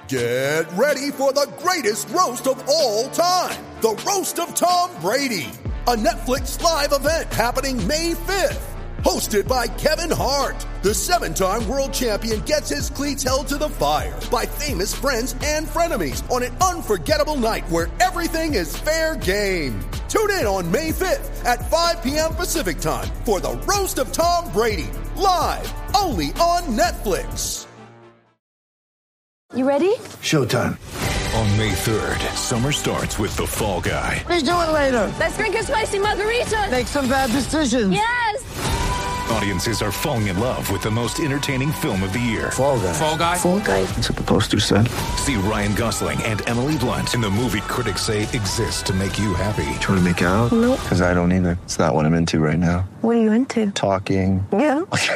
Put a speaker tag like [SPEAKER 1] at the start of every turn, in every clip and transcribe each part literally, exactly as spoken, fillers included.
[SPEAKER 1] Get ready for the greatest roast of all time, the Roast of Tom Brady, a Netflix live event happening May fifth. Hosted by Kevin Hart, the seven-time world champion gets his cleats held to the fire by famous friends and frenemies on an unforgettable night where everything is fair game. Tune in on May fifth at five p.m. Pacific time for the Roast of Tom Brady, live only on Netflix.
[SPEAKER 2] You ready?
[SPEAKER 3] Showtime.
[SPEAKER 4] On May third, summer starts with The Fall Guy.
[SPEAKER 3] Let's do it later.
[SPEAKER 2] Let's drink a spicy margarita.
[SPEAKER 3] Make some bad decisions.
[SPEAKER 2] Yes.
[SPEAKER 4] Audiences are falling in love with the most entertaining film of the year.
[SPEAKER 3] Fall Guy.
[SPEAKER 4] Fall Guy.
[SPEAKER 2] Fall Guy.
[SPEAKER 3] That's what the poster said.
[SPEAKER 4] See Ryan Gosling and Emily Blunt in the movie critics say exists to make you happy.
[SPEAKER 3] Trying to make it out?
[SPEAKER 2] Nope.
[SPEAKER 3] Because I don't either. It's not what I'm into right now.
[SPEAKER 2] What are you into?
[SPEAKER 3] Talking.
[SPEAKER 2] Yeah.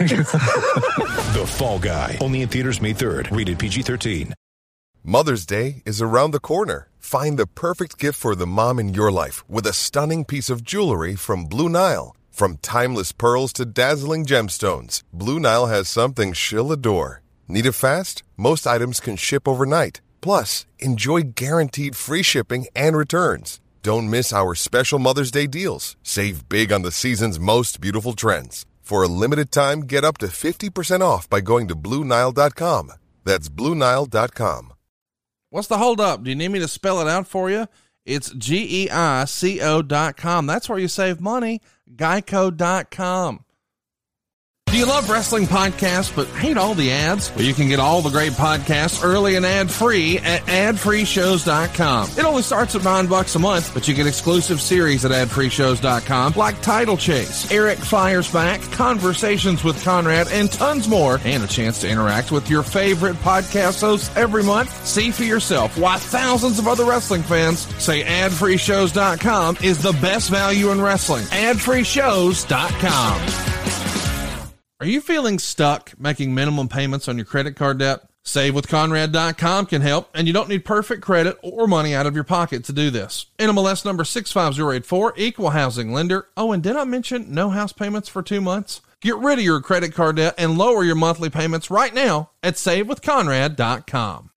[SPEAKER 4] The Fall Guy. Only in theaters May third. Rated P G thirteen.
[SPEAKER 5] Mother's Day is around the corner. Find the perfect gift for the mom in your life with a stunning piece of jewelry from Blue Nile. From timeless pearls to dazzling gemstones, Blue Nile has something she'll adore. Need it fast? Most items can ship overnight. Plus, enjoy guaranteed free shipping and returns. Don't miss our special Mother's Day deals. Save big on the season's most beautiful trends. For a limited time, get up to fifty percent off by going to Blue Nile dot com. That's Blue Nile dot com.
[SPEAKER 6] What's the hold up? Do you need me to spell it out for you? It's G E I C O dot com. That's where you save money. Geico dot com. Do you love wrestling podcasts but hate all the ads? Well, you can get all the great podcasts early and ad-free at ad free shows dot com. It only starts at nine bucks a month, but you get exclusive series at ad free shows dot com like Title Chase, Eric Fires Back, Conversations with Conrad, and tons more, and a chance to interact with your favorite podcast hosts every month. See for yourself why thousands of other wrestling fans say ad free shows dot com is the best value in wrestling. ad free shows dot com. Are you feeling stuck making minimum payments on your credit card debt? Save with Conrad dot com can help, and you don't need perfect credit or money out of your pocket to do this. N M L S number six five zero eight four, equal housing lender. Oh, and did I mention no house payments for two months? Get rid of your credit card debt and lower your monthly payments right now at save with Conrad dot com.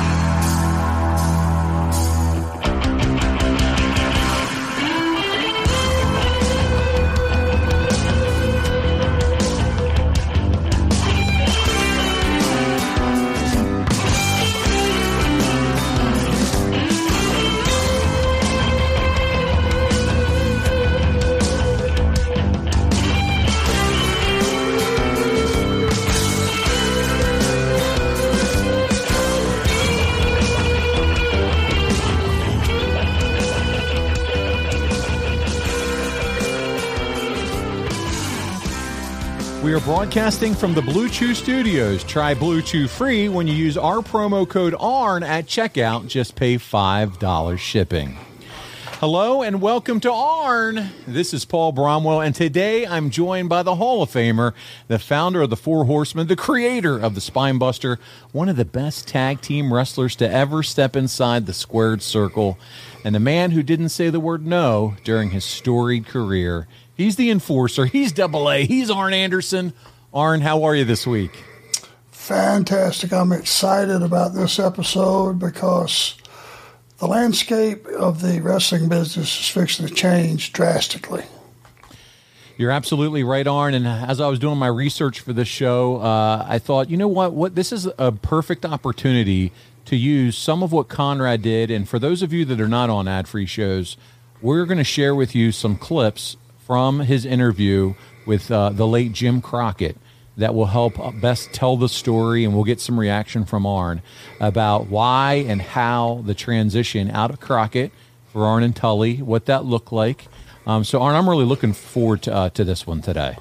[SPEAKER 7] We are broadcasting from the Blue Chew Studios. Try Blue Chew free when you use our promo code A R N at checkout. Just pay five dollars shipping. Hello and welcome to A R N. This is Paul Bromwell, and today I'm joined by the Hall of Famer, the founder of the Four Horsemen, the creator of the Spinebuster, one of the best tag team wrestlers to ever step inside the squared circle, and the man who didn't say the word no during his storied career. He's the enforcer. He's double A. He's Arn Anderson. Arn, how are you this week?
[SPEAKER 8] Fantastic. I'm excited about this episode because the landscape of the wrestling business is fixing to change drastically.
[SPEAKER 7] You're absolutely right, Arn. And as I was doing my research for this show, uh, I thought, you know what? What this is a perfect opportunity to use some of what Conrad did. And for those of you that are not on ad-free shows, we're going to share with you some clips from his interview with uh, the late Jim Crockett that will help best tell the story, and we'll get some reaction from Arn about why and how the transition out of Crockett for Arn and Tully, what that looked like. Um, so, Arn, I'm really looking forward to, uh, to this one today.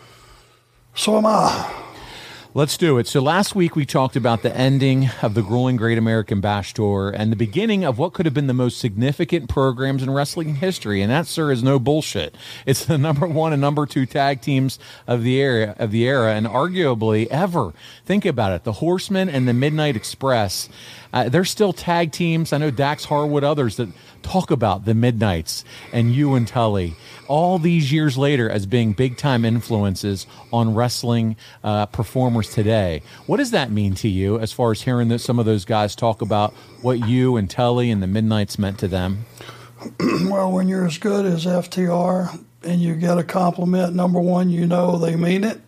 [SPEAKER 8] So am I.
[SPEAKER 7] Let's do it. So last week we talked about the ending of the grueling Great American Bash Tour and the beginning of what could have been the most significant programs in wrestling history, and that, sir, is no bullshit. It's the number one and number two tag teams of the era, of the era, and arguably ever. Think about it: the Horsemen and the Midnight Express. Uh, there's still tag teams. I know Dax Harwood, others that talk about the Midnights and you and Tully all these years later as being big-time influences on wrestling uh, performers today. What does that mean to you as far as hearing that some of those guys talk about what you and Tully and the Midnights meant to them?
[SPEAKER 8] Well, when you're as good as F T R and you get a compliment, number one, you know they mean it.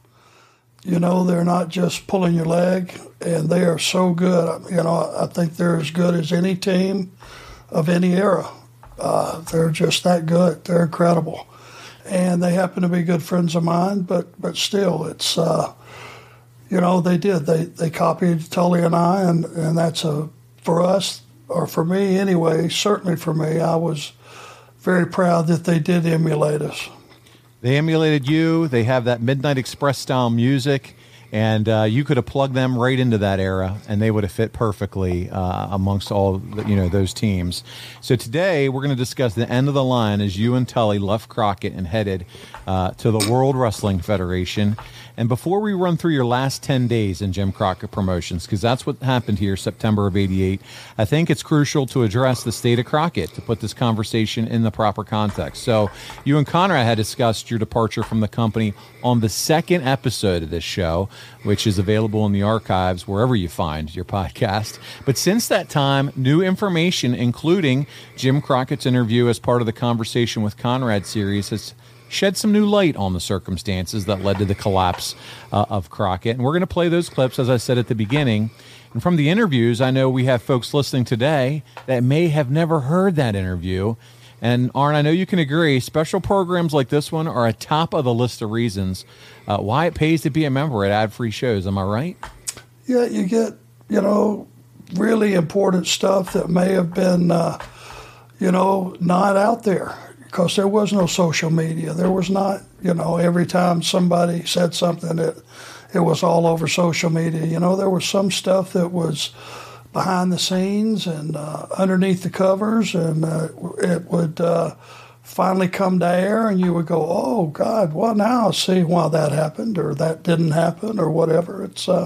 [SPEAKER 8] You know they're not just pulling your leg, and they are so good. You know, I think they're as good as any team of any era. Uh, they're just that good. They're incredible. And they happen to be good friends of mine, but but still, it's, uh, you know, they did. They they copied Tully and I, and, and that's a, for us, or for me anyway, certainly for me, I was very proud that they did emulate us.
[SPEAKER 7] They emulated you. They have that Midnight Express style music, and uh, you could have plugged them right into that era, and they would have fit perfectly uh, amongst all the, you know those teams. So today we're going to discuss the end of the line as you and Tully left Crockett and headed uh, to the World Wrestling Federation. And before we run through your last ten days in Jim Crockett Promotions, because that's what happened here September of eighty-eight, I think it's crucial to address the state of Crockett to put this conversation in the proper context. So you and Conrad had discussed your departure from the company on the second episode of this show, which is available in the archives wherever you find your podcast. But since that time, new information, including Jim Crockett's interview as part of the Conversation with Conrad series, has shed some new light on the circumstances that led to the collapse uh, of Crockett. And we're going to play those clips, as I said at the beginning. And from the interviews, I know we have folks listening today that may have never heard that interview. And Arn, I know you can agree, special programs like this one are at top of the list of reasons uh, why it pays to be a member at ad-free shows. Am I right?
[SPEAKER 8] Yeah, you get, you know, really important stuff that may have been, uh, you know, not out there. Because there was no social media. There was not, you know, every time somebody said something, it, it was all over social media. You know, there was some stuff that was behind the scenes and uh, underneath the covers, and uh, it would uh, finally come to air, and you would go, oh, God, well, now I see why that happened, or that didn't happen, or whatever. It's, uh,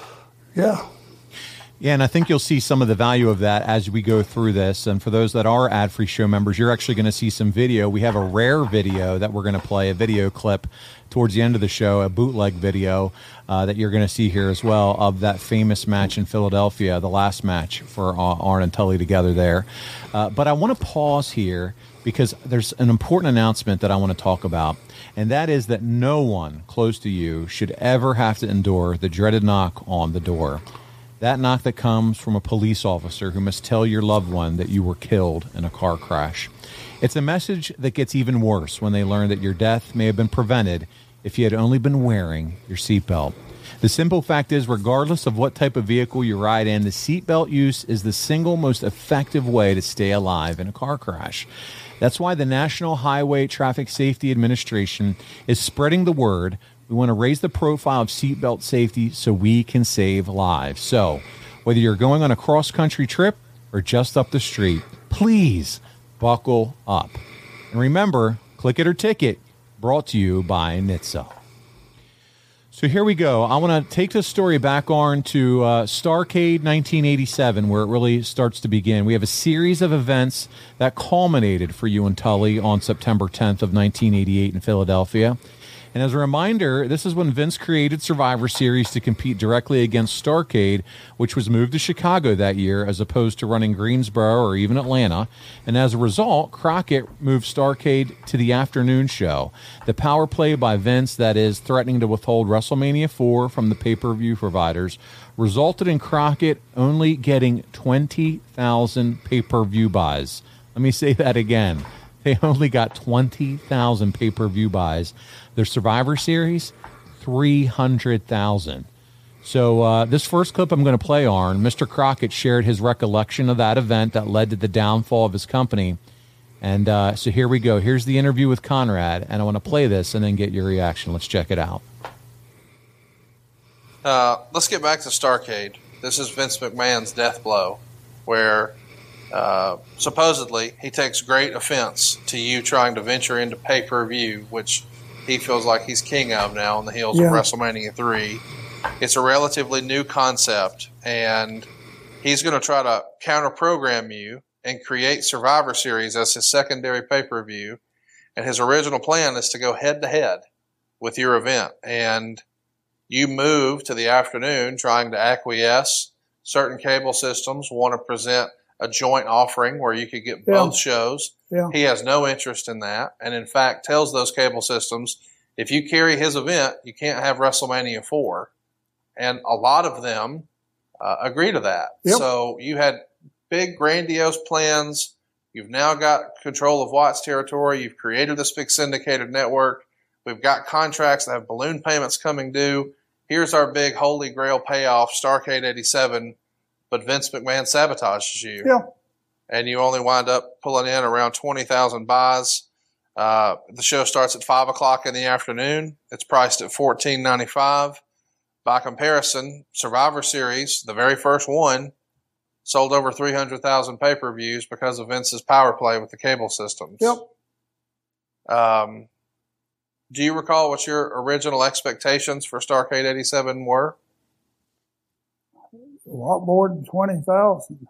[SPEAKER 8] yeah.
[SPEAKER 7] Yeah, and I think you'll see some of the value of that as we go through this. And for those that are ad-free show members, you're actually going to see some video. We have a rare video that we're going to play, a video clip towards the end of the show, a bootleg video uh, that you're going to see here as well of that famous match in Philadelphia, the last match for uh, Arn and Tully together there. Uh, but I want to pause here because there's an important announcement that I want to talk about, and that is that no one close to you should ever have to endure the dreaded knock on the door. That knock that comes from a police officer who must tell your loved one that you were killed in a car crash. It's a message that gets even worse when they learn that your death may have been prevented if you had only been wearing your seatbelt. The simple fact is, regardless of what type of vehicle you ride in, the seatbelt use is the single most effective way to stay alive in a car crash. That's why the National Highway Traffic Safety Administration is spreading the word. We want to raise the profile of seatbelt safety so we can save lives. So, whether you're going on a cross-country trip or just up the street, please buckle up. And remember, Click It or Ticket, brought to you by N H T S A. So here we go. I want to take this story back on to uh, Starrcade nineteen eighty-seven, where it really starts to begin. We have a series of events that culminated for you and Tully on September tenth of nineteen eighty-eight in Philadelphia. And as a reminder, this is when Vince created Survivor Series to compete directly against Starrcade, which was moved to Chicago that year as opposed to running Greensboro or even Atlanta. And as a result, Crockett moved Starrcade to the afternoon show. The power play by Vince, that is, threatening to withhold WrestleMania four from the pay-per-view providers, resulted in Crockett only getting twenty thousand pay-per-view buys. Let me say that again. They only got twenty thousand pay-per-view buys. Their Survivor Series, three hundred thousand. So uh, this first clip I'm going to play, Arn, Mister Crockett shared his recollection of that event that led to the downfall of his company. And uh, so here we go. Here's the interview with Conrad, and I want to play this and then get your reaction. Let's check it out.
[SPEAKER 6] Uh, let's get back to Starrcade. This is Vince McMahon's death blow, where uh, supposedly he takes great offense to you trying to venture into pay-per-view, which he feels like he's king of now on the heels
[SPEAKER 8] yeah.
[SPEAKER 6] of WrestleMania three. It's a relatively new concept, and he's going to try to counter program you and create Survivor Series as his secondary pay-per-view. And his original plan is to go head to head with your event. And you move to the afternoon trying to acquiesce. Certain cable systems want to present a joint offering where you could get
[SPEAKER 9] Yeah.
[SPEAKER 6] both shows.
[SPEAKER 9] Yeah.
[SPEAKER 6] He has no interest in that. And in fact, tells those cable systems, if you carry his event, you can't have WrestleMania four. And a lot of them uh, agree to that.
[SPEAKER 9] Yep.
[SPEAKER 6] So you had big, grandiose plans. You've now got control of Watts territory. You've created this big syndicated network. We've got contracts that have balloon payments coming due. Here's our big holy grail payoff, Starrcade eighty-seven, but Vince McMahon sabotages you.
[SPEAKER 9] Yeah.
[SPEAKER 6] And you only wind up pulling in around twenty thousand buys. Uh, the show starts at five o'clock in the afternoon. It's priced at fourteen ninety-five. By comparison, Survivor Series, the very first one, sold over three hundred thousand pay-per-views because of Vince's power play with the cable systems.
[SPEAKER 9] Yep.
[SPEAKER 6] Um, do you recall what your original expectations for Starrcade eighty-seven were?
[SPEAKER 9] A lot more than twenty thousand.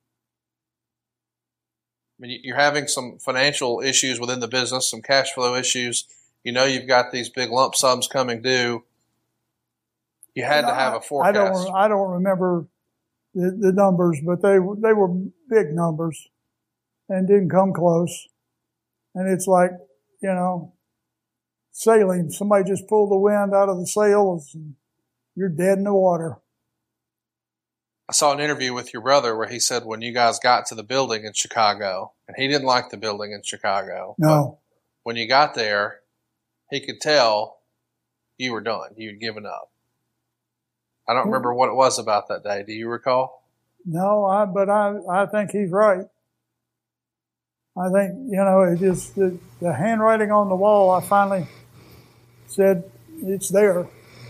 [SPEAKER 6] I mean, you're having some financial issues within the business, some cash flow issues. You know you've got these big lump sums coming due. You had to have a forecast.
[SPEAKER 9] I don't. I don't remember the, the numbers, but they they were big numbers, and didn't come close. And it's like, you know, sailing. Somebody just pulled the wind out of the sails, and you're dead in the water.
[SPEAKER 6] I saw an interview with your brother where he said when you guys got to the building in Chicago, and he didn't like the building in Chicago.
[SPEAKER 9] No.
[SPEAKER 6] When you got there, he could tell you were done. You'd given up. I don't remember what it was about that day. Do you recall?
[SPEAKER 9] No, I, but I, I think he's right. I think, you know, it just, the, the handwriting on the wall, I finally said, it's there.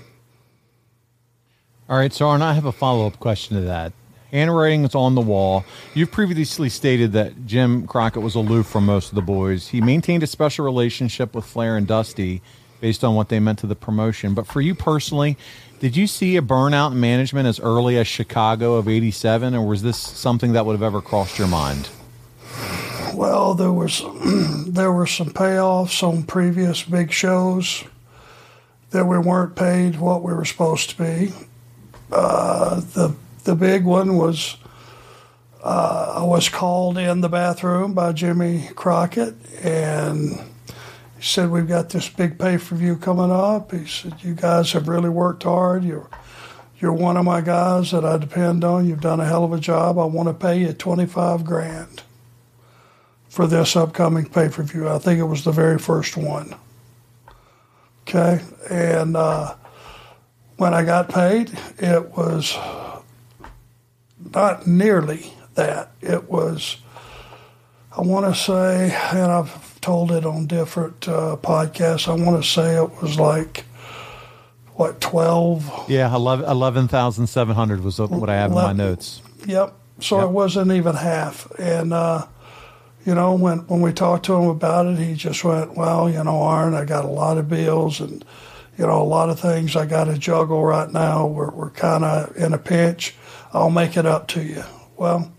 [SPEAKER 7] All right, so Arn, I have a follow-up question to that. Handwriting is on the wall. You've previously stated that Jim Crockett was aloof from most of the boys. He maintained a special relationship with Flair and Dusty based on what they meant to the promotion. But for you personally, did you see a burnout in management as early as Chicago of eighty-seven, or was this something that would have ever crossed your mind?
[SPEAKER 8] Well, there was there were some payoffs on previous big shows that we weren't paid what we were supposed to be. Uh, the the big one was uh, I was called in the bathroom by Jimmy Crockett, and he said, "We've got this big pay-per-view coming up." He said, "You guys have really worked hard. You're you're one of my guys that I depend on. You've done a hell of a job. I want to pay you twenty-five grand for this upcoming pay-per-view." I think it was the very first one. Okay, and uh, when I got paid, it was not nearly that. It was, I want to say, and I've told it on different uh, podcasts, I want to say it was like, what, twelve?
[SPEAKER 7] Yeah, eleven thousand seven hundred was what I have in my notes.
[SPEAKER 8] Yep. So
[SPEAKER 7] Yep.
[SPEAKER 8] it wasn't even half. And, uh, you know, when, when we talked to him about it, he just went, "Well, you know, Arn, I got a lot of bills and, you know, a lot of things I got to juggle right now. We're, we're kind of in a pinch. I'll make it up to you." Well,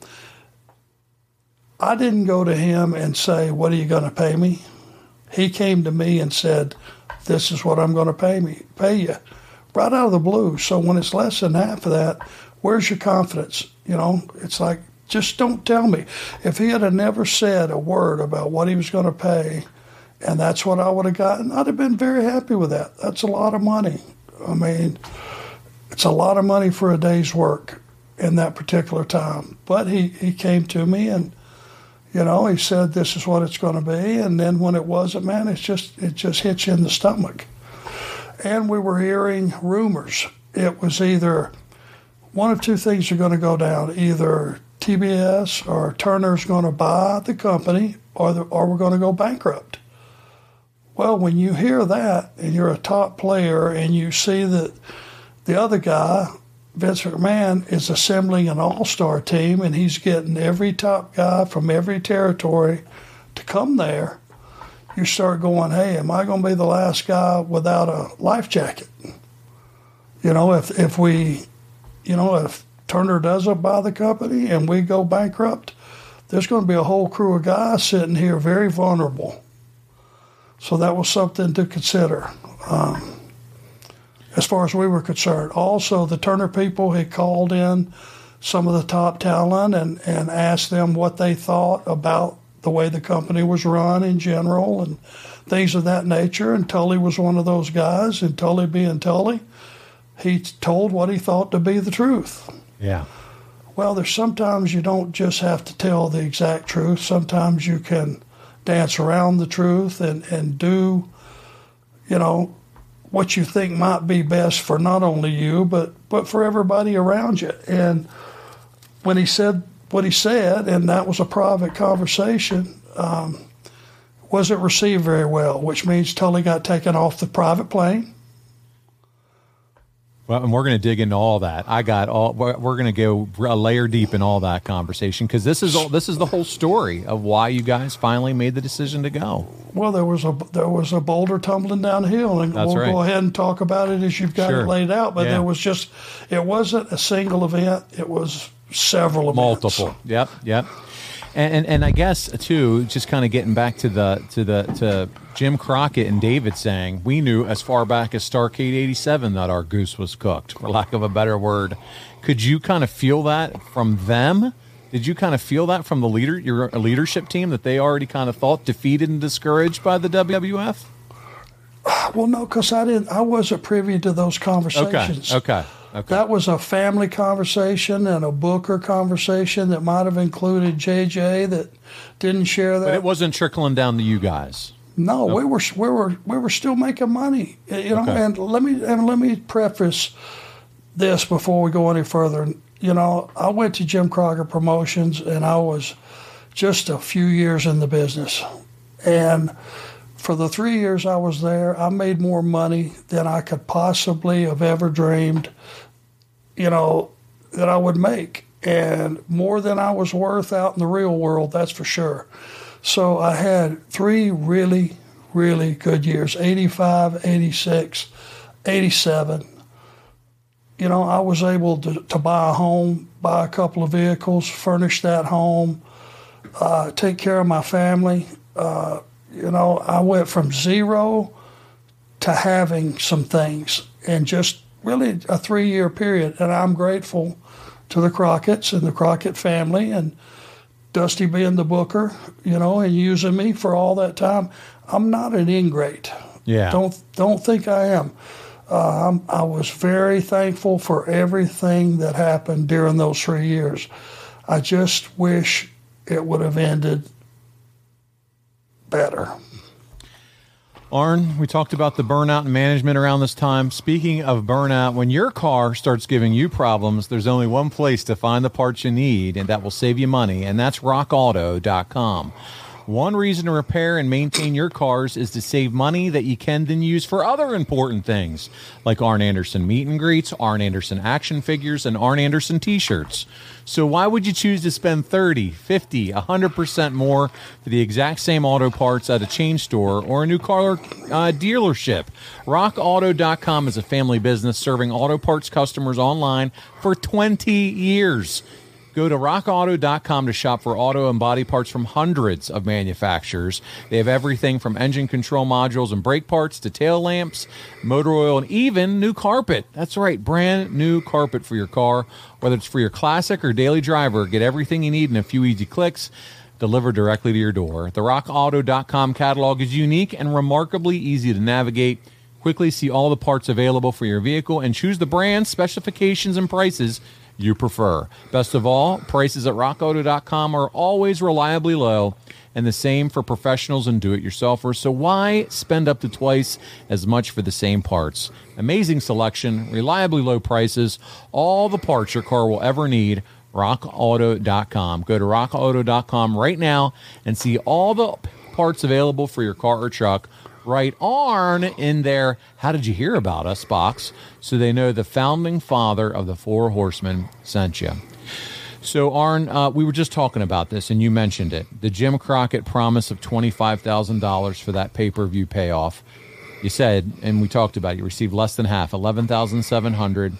[SPEAKER 8] I didn't go to him and say, "What are you going to pay me?" He came to me and said, "This is what I'm going to pay me, pay you," right out of the blue. So when it's less than half of that, where's your confidence? You know, it's like, just don't tell me. If he had never said a word about what he was going to pay, and that's what I would have gotten, I'd have been very happy with that. That's a lot of money. I mean, it's a lot of money for a day's work in that particular time. But he, he came to me and, you know, he said, "This is what it's going to be." And then when it wasn't, man, it's just it just hits you in the stomach. And we were hearing rumors. It was either one of two things are going to go down. Either T B S or Turner's going to buy the company, or the, or we're going to go bankrupt. Well, when you hear that and you're a top player and you see that the other guy, Vince McMahon, is assembling an all-star team and he's getting every top guy from every territory to come there, you start going, "Hey, am I going to be the last guy without a life jacket?" You know, if if we, you know, if Turner doesn't buy the company and we go bankrupt, there's going to be a whole crew of guys sitting here very vulnerable. So that was something to consider um, as far as we were concerned. Also, the Turner people had called in some of the top talent and, and asked them what they thought about the way the company was run in general and things of that nature. And Tully was one of those guys, and Tully being Tully, he told what he thought to be the truth.
[SPEAKER 7] Yeah.
[SPEAKER 8] Well, there's sometimes you don't just have to tell the exact truth. Sometimes you can dance around the truth and, and do, you know, what you think might be best for not only you, but, but for everybody around you. And when he said what he said, and that was a private conversation, um, wasn't received very well, which means Tully got taken off the private plane.
[SPEAKER 7] Well, and we're going to dig into all that. I got all. We're going to go a layer deep in all that conversation because this is all. This is the whole story of why you guys finally made the decision to go.
[SPEAKER 8] Well, there was a there was a boulder tumbling downhill, and
[SPEAKER 7] That's
[SPEAKER 8] we'll
[SPEAKER 7] right.
[SPEAKER 8] go ahead and talk about it as you've got
[SPEAKER 7] Sure.
[SPEAKER 8] it laid out. But
[SPEAKER 7] Yeah.
[SPEAKER 8] there was just, it wasn't a single event; it was several events.
[SPEAKER 7] Multiple. Yep. Yep. And, and and I guess too, just kind of getting back to the to the to Jim Crockett and David saying we knew as far back as Starrcade eighty-seven that our goose was cooked, for lack of a better word. Could you kind of feel that from them? Did you kind of feel that from the leader, your leadership team, that they already kind of thought defeated and discouraged by the W W F?
[SPEAKER 8] Well, no, because I didn't. I wasn't privy to those conversations.
[SPEAKER 7] Okay. Okay. Okay.
[SPEAKER 8] That was a family conversation and a Booker conversation that might have included J J that didn't share that.
[SPEAKER 7] But it wasn't trickling down to you guys.
[SPEAKER 8] No,
[SPEAKER 7] Okay.
[SPEAKER 8] we were we were we were still making money, you know.
[SPEAKER 7] Okay.
[SPEAKER 8] And let me and let me preface this before we go any further. You know, I went to Jim Crockett Promotions, and I was just a few years in the business, and for the three years I was there, I made more money than I could possibly have ever dreamed, you know, that I would make, and more than I was worth out in the real world, that's for sure. So I had three really, really good years, eighty-five, eighty-six, eighty-seven. You know, I was able to, to buy a home, buy a couple of vehicles, furnish that home, uh, take care of my family. Uh, you know, I went from zero to having some things in just really a three-year period. And I'm grateful to the Crockett's and the Crockett family and Dusty being the booker, you know, and using me for all that time. I'm not an ingrate.
[SPEAKER 7] Yeah.
[SPEAKER 8] Don't don't think I am. Uh, I'm, I was very thankful for everything that happened during those three years. I just wish it would have ended better.
[SPEAKER 7] Arn, we talked about the burnout and management around this time. Speaking of burnout, when your car starts giving you problems, there's only one place to find the parts you need, and that will save you money, and that's rock auto dot com. One reason to repair and maintain your cars is to save money that you can then use for other important things, like Arn Anderson meet and greets, Arn Anderson action figures, and Arn Anderson t-shirts. So why would you choose to spend thirty, fifty, one hundred percent more for the exact same auto parts at a chain store or a new car uh, dealership? rock auto dot com is a family business serving auto parts customers online for twenty years. Go to rock auto dot com to shop for auto and body parts from hundreds of manufacturers. They have everything from engine control modules and brake parts to tail lamps, motor oil, and even new carpet. That's right, brand new carpet for your car. Whether it's for your classic or daily driver, get everything you need in a few easy clicks, delivered directly to your door. The rock auto dot com catalog is unique and remarkably easy to navigate. Quickly see all the parts available for your vehicle and choose the brands, specifications, and prices you prefer. Best of all, prices at rock auto dot com are always reliably low, and the same for professionals and do-it-yourselfers, so why spend up to twice as much for the same parts? Amazing selection, reliably low prices, all the parts your car will ever need. rock auto dot com. Go to rock auto dot com right now and see all the parts available for your car or truck. Right Arn in there, how did you hear about us box, so they know the founding father of the Four Horsemen sent you. So Arn, uh, we were just talking about this and you mentioned it, the Jim Crockett promise of twenty-five thousand dollars for that pay-per-view payoff. You said, and we talked about it, you received less than half, eleven thousand seven hundred dollars.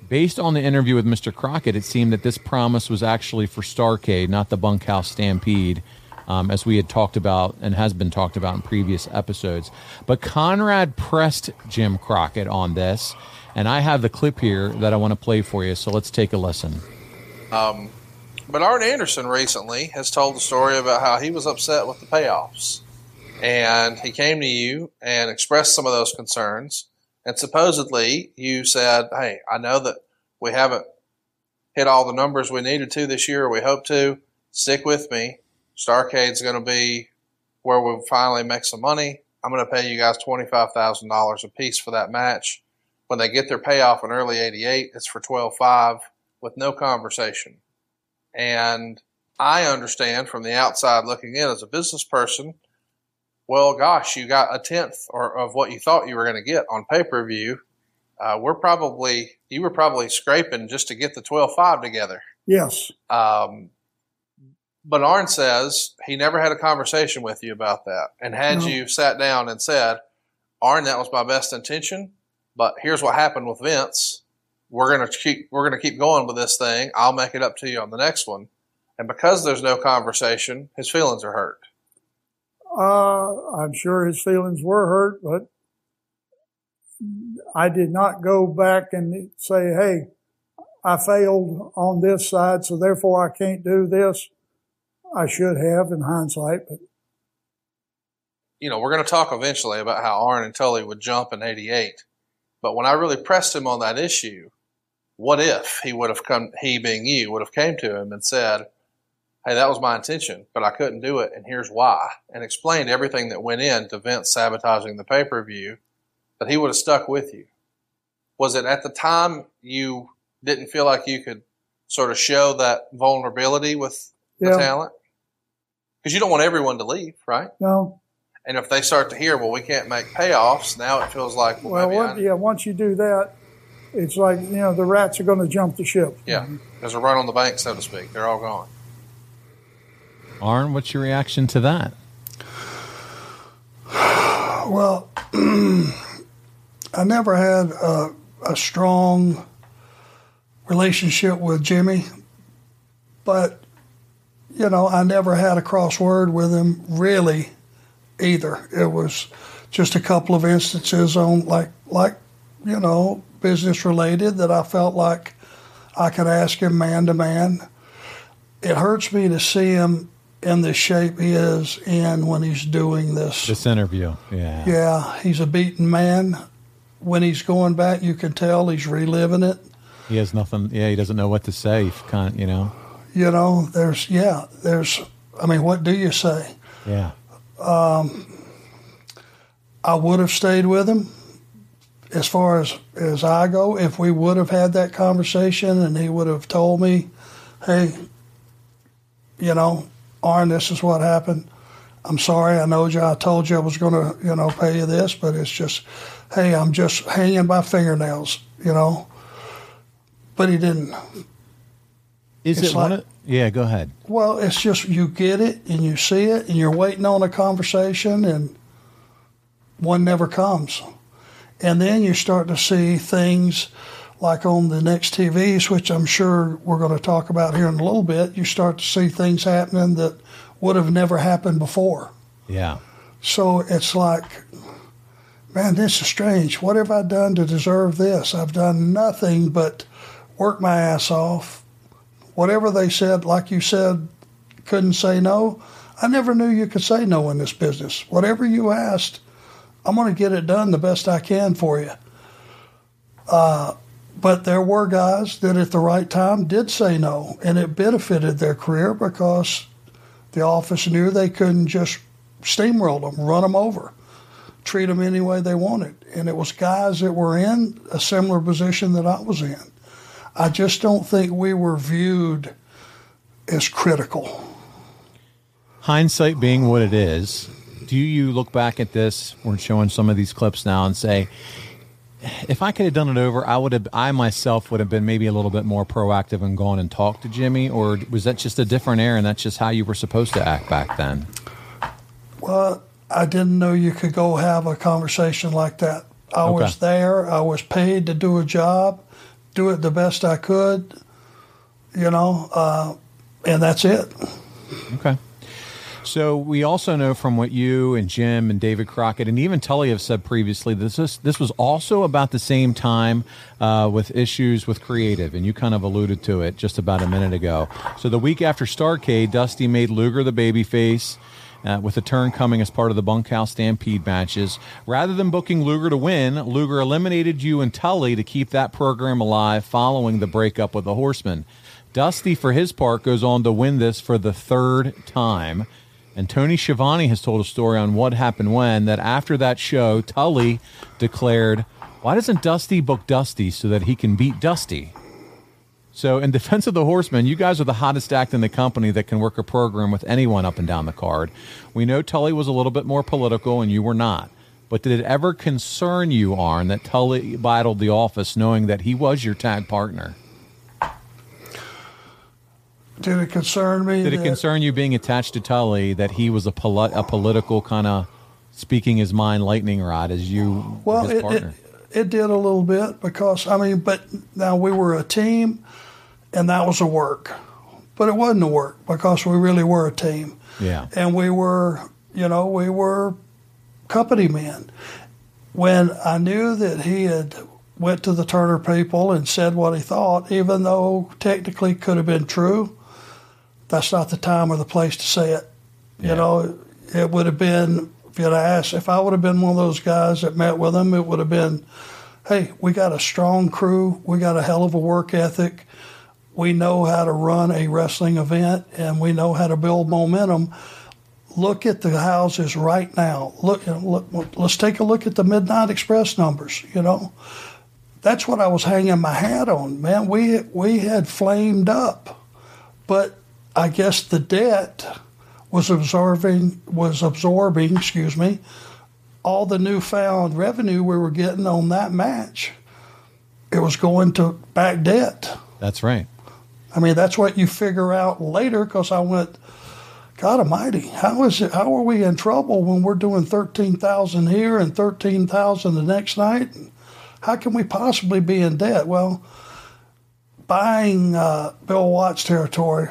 [SPEAKER 7] Based on the interview with Mister Crockett, it seemed that this promise was actually for Starrcade, not the Bunkhouse Stampede, um, as we had talked about and has been talked about in previous episodes. But Conrad pressed Jim Crockett on this, and I have the clip here that I want to play for you, so let's take a listen.
[SPEAKER 6] Um, but Arn Anderson recently has told the story about how he was upset with the payoffs. And he came to you and expressed some of those concerns. And supposedly you said, hey, I know that we haven't hit all the numbers we needed to this year. We hope to. Stick with me. Starrcade's going to be where we finally make some money. I'm going to pay you guys twenty-five thousand dollars a piece for that match. When they get their payoff in early eighty-eight, it's for twelve five with no conversation. And I understand from the outside looking in as a business person, well, gosh, you got a tenth or of what you thought you were going to get on pay-per-view. Uh, we're probably, you were probably scraping just to get the twelve five together.
[SPEAKER 9] Yes.
[SPEAKER 6] Um, but Arn says he never had a conversation with you about that. And had
[SPEAKER 9] No.
[SPEAKER 6] you sat down and said, Arn, that was my best intention, but here's what happened with Vince. We're going to keep, we're going to keep going with this thing. I'll make it up to you on the next one. And because there's no conversation, his feelings are hurt.
[SPEAKER 9] Uh, I'm sure his feelings were hurt, but I did not go back and say, hey, I failed on this side, so therefore I can't do this. I should have in hindsight, but
[SPEAKER 6] you know, we're going to talk eventually about how Arn and Tully would jump in eighty-eight. But when I really pressed him on that issue, what if he would have come, he being you, would have came to him and said, hey, that was my intention, but I couldn't do it, and here's why, and explained everything that went into Vince sabotaging the pay-per-view, that he would have stuck with you. Was it at the time you didn't feel like you could sort of show that vulnerability with the
[SPEAKER 9] Yeah.
[SPEAKER 6] talent? Because you don't want everyone to leave, right?
[SPEAKER 9] no.
[SPEAKER 6] And if they start to hear, well, we can't make payoffs, now it feels like, well,
[SPEAKER 9] Well,
[SPEAKER 6] maybe
[SPEAKER 9] what,
[SPEAKER 6] I,
[SPEAKER 9] yeah, once you do that, it's like, you know, the rats are going to jump the ship.
[SPEAKER 6] yeah, there's a run on the bank, so to speak. They're all gone.
[SPEAKER 7] Arn, what's your reaction to that?
[SPEAKER 8] Well, I never had a, a strong relationship with Jimmy, but, you know, I never had a crossword with him really either. It was just a couple of instances on like, like, you know, business related that I felt like I could ask him man to man. It hurts me to see him in the shape he is in when he's doing this.
[SPEAKER 7] This interview, yeah.
[SPEAKER 8] Yeah, he's a beaten man. When he's going back, you can tell he's reliving it.
[SPEAKER 7] He has nothing, yeah, he doesn't know what to say, kind of, you know.
[SPEAKER 8] You know, there's, yeah, there's, I mean, what do you say?
[SPEAKER 7] Yeah.
[SPEAKER 8] Um, I would have stayed with him as far as, as I go. If we would have had that conversation and he would have told me, hey, you know, Arn, this is what happened. I'm sorry. I know you, I told you I was going to, you know, pay you this, but it's just, hey, I'm just hanging by fingernails, you know. But he didn't.
[SPEAKER 7] Is
[SPEAKER 8] It's
[SPEAKER 7] it one
[SPEAKER 8] like-
[SPEAKER 7] of, yeah, go ahead.
[SPEAKER 8] Well, it's just you get it and you see it and you're waiting on a conversation and one never comes. And then you start to see things like on the next T Vs, which I'm sure we're going to talk about here in a little bit. You start to see things happening that would have never happened before.
[SPEAKER 7] Yeah.
[SPEAKER 8] So it's like, man, this is strange. What have I done to deserve this? I've done nothing but work my ass off. Whatever they said, like you said, couldn't say no. I never knew you could say no in this business. Whatever you asked, I'm going to get it done the best I can for you. Uh, but there were guys that at the right time did say no, and it benefited their career because the office knew they couldn't just steamroll them, run them over, treat them any way they wanted. And it was guys that were in a similar position that I was in. I just don't think we were viewed as critical.
[SPEAKER 7] Hindsight being what it is, do you look back at this, we're showing some of these clips now, and say, if I could have done it over, I would have, I myself would have been maybe a little bit more proactive and gone and talked to Jimmy, or was that just a different era and that's just how you were supposed to act back then?
[SPEAKER 8] Well, I didn't know you could go have a conversation like that. I
[SPEAKER 7] Okay.
[SPEAKER 8] was there. I was paid to do a job. do it the best I could, you know, uh, and that's it.
[SPEAKER 7] Okay. So we also know from what you and Jim and David Crockett and even Tully have said previously, this is, this was also about the same time uh, with issues with creative, and you kind of alluded to it just about a minute ago. So the week after Starrcade, Dusty made Luger the babyface, uh, with a turn coming as part of the Bunkhouse Stampede matches. Rather than booking Luger to win, Luger eliminated you and Tully to keep that program alive following the breakup with the Horsemen. Dusty, for his part, goes on to win this for the third time. And Tony Schiavone has told a story on what happened when, that after that show, Tully declared, why doesn't Dusty book Dusty so that he can beat Dusty? So in defense of the Horsemen, you guys are the hottest act in the company that can work a program with anyone up and down the card. We know Tully was a little bit more political and you were not. But did it ever concern you, Arn, that Tully battled the office knowing that he was your tag partner?
[SPEAKER 8] Did it concern me?
[SPEAKER 7] Did it
[SPEAKER 8] that,
[SPEAKER 7] concern you being attached to Tully that he was a, poli- a political kind of speaking his mind lightning rod as you
[SPEAKER 8] well,
[SPEAKER 7] his
[SPEAKER 8] it,
[SPEAKER 7] partner?
[SPEAKER 8] It, it did a little bit because, I mean, but now we were a team and that was a work. But it wasn't a work because we really were a team.
[SPEAKER 7] Yeah.
[SPEAKER 8] And we were, you know, we were company men. When I knew that he had went to the Turner people and said what he thought, even though technically could have been true, that's not the time or the place to say it.
[SPEAKER 7] Yeah.
[SPEAKER 8] You know, it would have been, if you'd asked, if I would have been one of those guys that met with him, it would have been, hey, we got a strong crew, we got a hell of a work ethic, we know how to run a wrestling event, and we know how to build momentum. Look at the houses right now. Look, you know, look, let's take a look at the Midnight Express numbers, you know. That's what I was hanging my hat on, man. We we had flamed up, but I guess the debt was absorbing was absorbing, excuse me, all the newfound revenue we were getting on that match. It was going to back debt.
[SPEAKER 7] That's right.
[SPEAKER 8] I mean, that's what you figure out later. Because I went, God Almighty, how is it? How are we in trouble when we're doing thirteen thousand here and thirteen thousand the next night? How can we possibly be in debt? Well, buying uh, Bill Watts territory.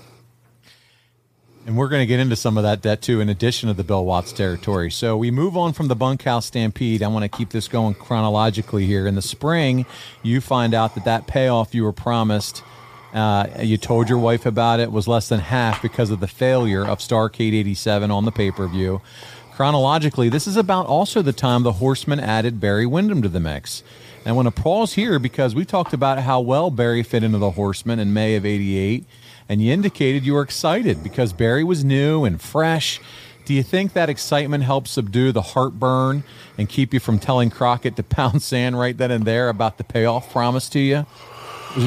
[SPEAKER 7] And we're going to get into some of that debt, too, in addition to the Bill Watts territory. So we move on from the Bunkhouse Stampede. I want to keep this going chronologically here. In the spring, you find out that that payoff you were promised, uh, you told your wife about it, was less than half because of the failure of Starrcade eighty-seven on the pay-per-view. Chronologically, this is about also the time the Horsemen added Barry Windham to the mix. And I want to pause here because we talked about how well Barry fit into the Horsemen in May of eighty-eight, and you indicated you were excited because Barry was new and fresh. Do you think that excitement helped subdue the heartburn and keep you from telling Crockett to pound sand right then and there about the payoff promised to you? Was it-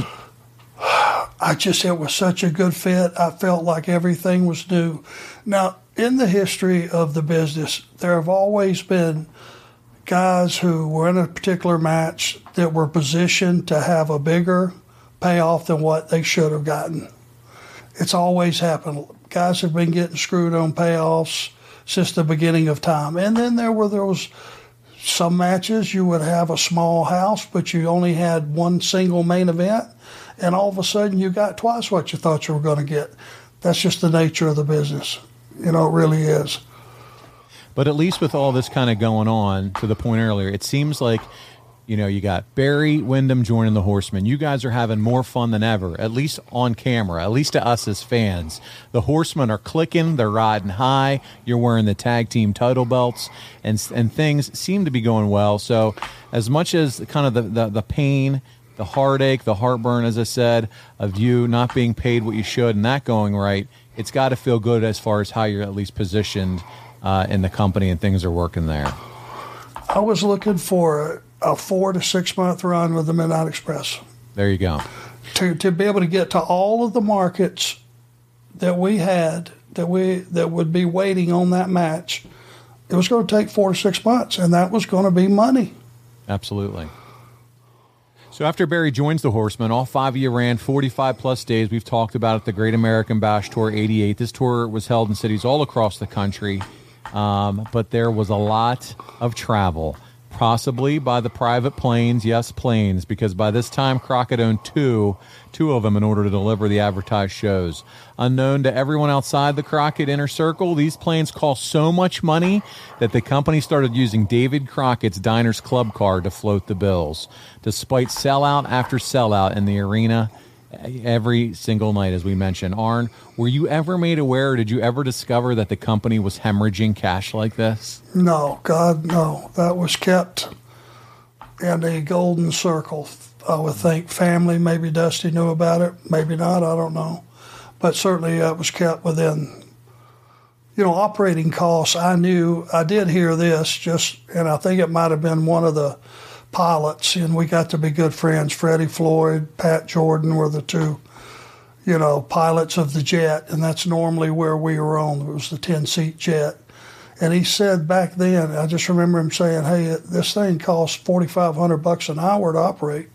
[SPEAKER 8] I just, it was such a good fit. I felt like everything was new. Now, in the history of the business, there have always been guys who were in a particular match that were positioned to have a bigger payoff than what they should have gotten. It's always happened. Guys have been getting screwed on payoffs since the beginning of time. And then there were those some matches you would have a small house, but you only had one single main event, and all of a sudden you got twice what you thought you were going to get. That's just the nature of the business. You know, it really is.
[SPEAKER 7] But at least with all this kind of going on, to the point earlier, it seems like, you know, you got Barry Windham joining the Horsemen. You guys are having more fun than ever, at least on camera, at least to us as fans. The Horsemen are clicking, they're riding high, you're wearing the tag team title belts, and and things seem to be going well. So as much as kind of the, the, the pain, the heartache, the heartburn, as I said, of you not being paid what you should and that going right, it's got to feel good as far as how you're at least positioned uh, in the company and things are working there.
[SPEAKER 8] I was looking for a, a four to six month run with the Midnight Express.
[SPEAKER 7] There you go.
[SPEAKER 8] To to be able to get to all of the markets that we had that we that would be waiting on that match, it was going to take four to six months, and that was going to be money.
[SPEAKER 7] Absolutely. So after Barry joins the Horsemen, all five of you ran forty-five plus days. We've talked about it, the Great American Bash Tour eighty-eight. This tour was held in cities all across the country, um, but there was a lot of travel. possibly by the private planes. Yes, planes, because by this time Crockett owned two, two of them in order to deliver the advertised shows. Unknown to everyone outside the Crockett inner circle, these planes cost so much money that the company started using David Crockett's Diners Club card to float the bills. Despite sellout after sellout in the arena every single night, as we mentioned. Arn, were you ever made aware, or did you ever discover that the company was hemorrhaging cash like this?
[SPEAKER 8] No, God, no. That was kept in a golden circle. I would think family, maybe Dusty knew about it, maybe not, I don't know. But certainly it was kept within, you know, operating costs. I knew, I did hear this just, and I think it might have been one of the pilots, and we got to be good friends. Freddie Floyd, Pat Jordan were the two, you know, pilots of the jet, and that's normally where we were on. It was the ten-seat jet. And he said back then, I just remember him saying, hey, this thing costs forty-five hundred bucks an hour to operate.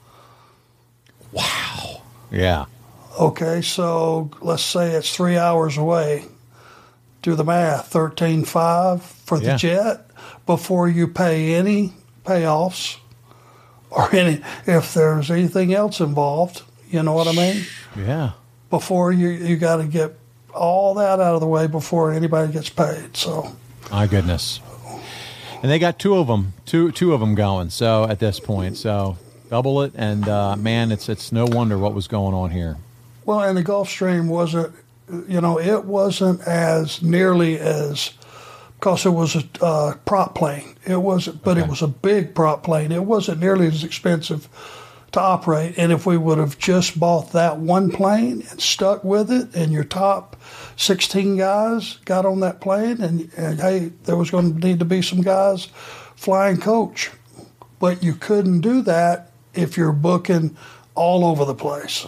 [SPEAKER 7] Wow. Yeah.
[SPEAKER 8] Okay, so let's say it's three hours away. Do the math, thirteen five for the
[SPEAKER 7] Yeah.
[SPEAKER 8] jet before you pay any payoffs or any, if there's anything else involved, you know what I mean?
[SPEAKER 7] Yeah.
[SPEAKER 8] Before you, you got to get all that out of the way before anybody gets paid. So,
[SPEAKER 7] my goodness. And they got two of them, two two of them going. So at this point, so double it, and uh, man, it's it's no wonder what was going on here.
[SPEAKER 8] well, and the Gulfstream wasn't, you know, it wasn't as nearly as, because it was a uh, prop plane. It wasn't, but
[SPEAKER 7] Okay.
[SPEAKER 8] it was a big prop plane. It wasn't nearly as expensive to operate. And if we would have just bought that one plane and stuck with it, and your top sixteen guys got on that plane, and, and hey, there was going to need to be some guys flying coach. But you couldn't do that if you're booking all over the place.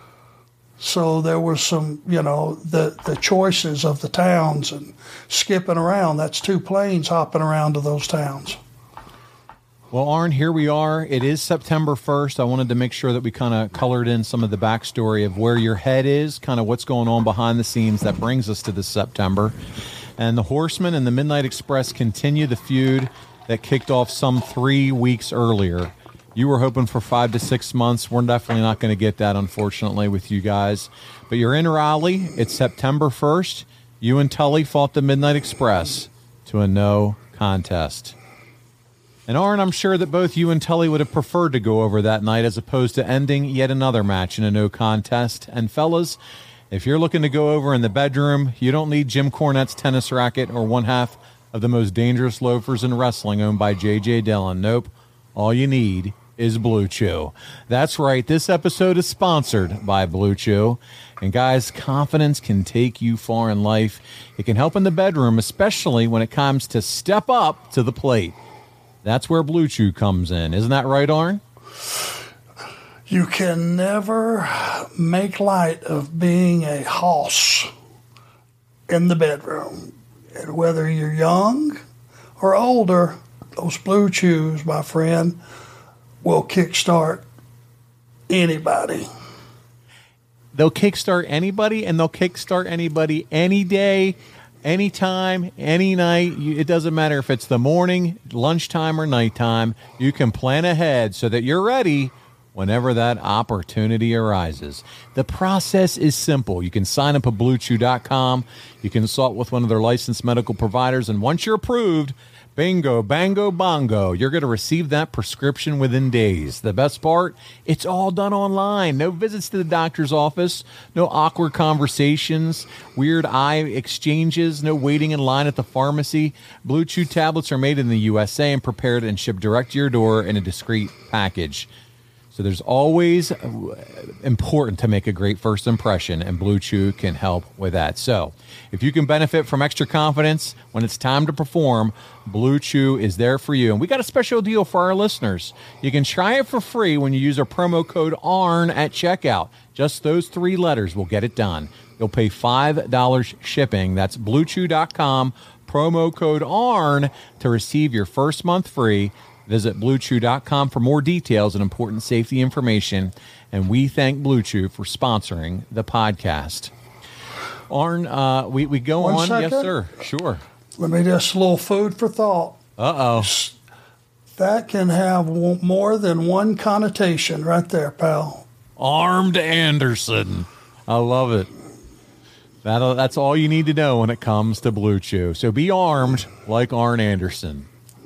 [SPEAKER 8] So there was some, you know, the, the choices of the towns and skipping around. That's two planes hopping around to those towns.
[SPEAKER 7] Well, Arn, here we are. It is September first. I wanted to make sure that we kind of colored in some of the backstory of where your head is, kind of what's going on behind the scenes that brings us to this September. And the Horsemen and the Midnight Express continue the feud that kicked off some three weeks earlier. You were hoping for five to six months. We're definitely not going to get that, unfortunately, with you guys. But you're in Raleigh. It's September first. You and Tully fought the Midnight Express to a no contest. And Arn, I'm sure that both you and Tully would have preferred to go over that night as opposed to ending yet another match in a no contest. And fellas, if you're looking to go over in the bedroom, you don't need Jim Cornette's tennis racket or one half of the most dangerous loafers in wrestling owned by J J Dillon. Nope. All you need is Blue Chew. That's right. This episode is sponsored by Blue Chew. And guys, confidence can take you far in life. It can help in the bedroom, especially when it comes to step up to the plate. That's where Blue Chew comes in. Isn't that right, Arn?
[SPEAKER 8] You can never make light of being a hoss in the bedroom. And whether you're young or older, those Blue Chews, my friend, will kickstart anybody.
[SPEAKER 7] They'll kickstart anybody, and they'll kickstart anybody any day, anytime, any night. You, it doesn't matter if it's the morning, lunchtime, or nighttime. You can plan ahead so that you're ready whenever that opportunity arises. The process is simple. You can sign up at blue chew dot com. You can consult with one of their licensed medical providers, and once you're approved, bingo, bango, bongo, you're going to receive that prescription within days. The best part, it's all done online. No visits to the doctor's office, no awkward conversations, weird eye exchanges, no waiting in line at the pharmacy. Blue Chew tablets are made in the U S A and prepared and shipped direct to your door in a discreet package. So there's always important to make a great first impression, and Blue Chew can help with that. So if you can benefit from extra confidence when it's time to perform, Blue Chew is there for you. And we got a special deal for our listeners. You can try it for free when you use our promo code A R N at checkout. Just those three letters will get it done. You'll pay five dollars shipping. That's blue chew dot com, promo code A R N to receive your first month free. Visit blue chew dot com for more details and important safety information. And we thank Blue Chew for sponsoring the podcast. Arn, uh, we, we go
[SPEAKER 8] One
[SPEAKER 7] on.
[SPEAKER 8] second.
[SPEAKER 7] Yes, sir. Sure.
[SPEAKER 8] Let me just a little food for thought.
[SPEAKER 7] Uh-oh.
[SPEAKER 8] That can have w- more than one connotation right there, pal.
[SPEAKER 7] Armed Anderson. I love it. That'll, that's all you need to know when it comes to Blue Chew. So be armed like Arn Anderson.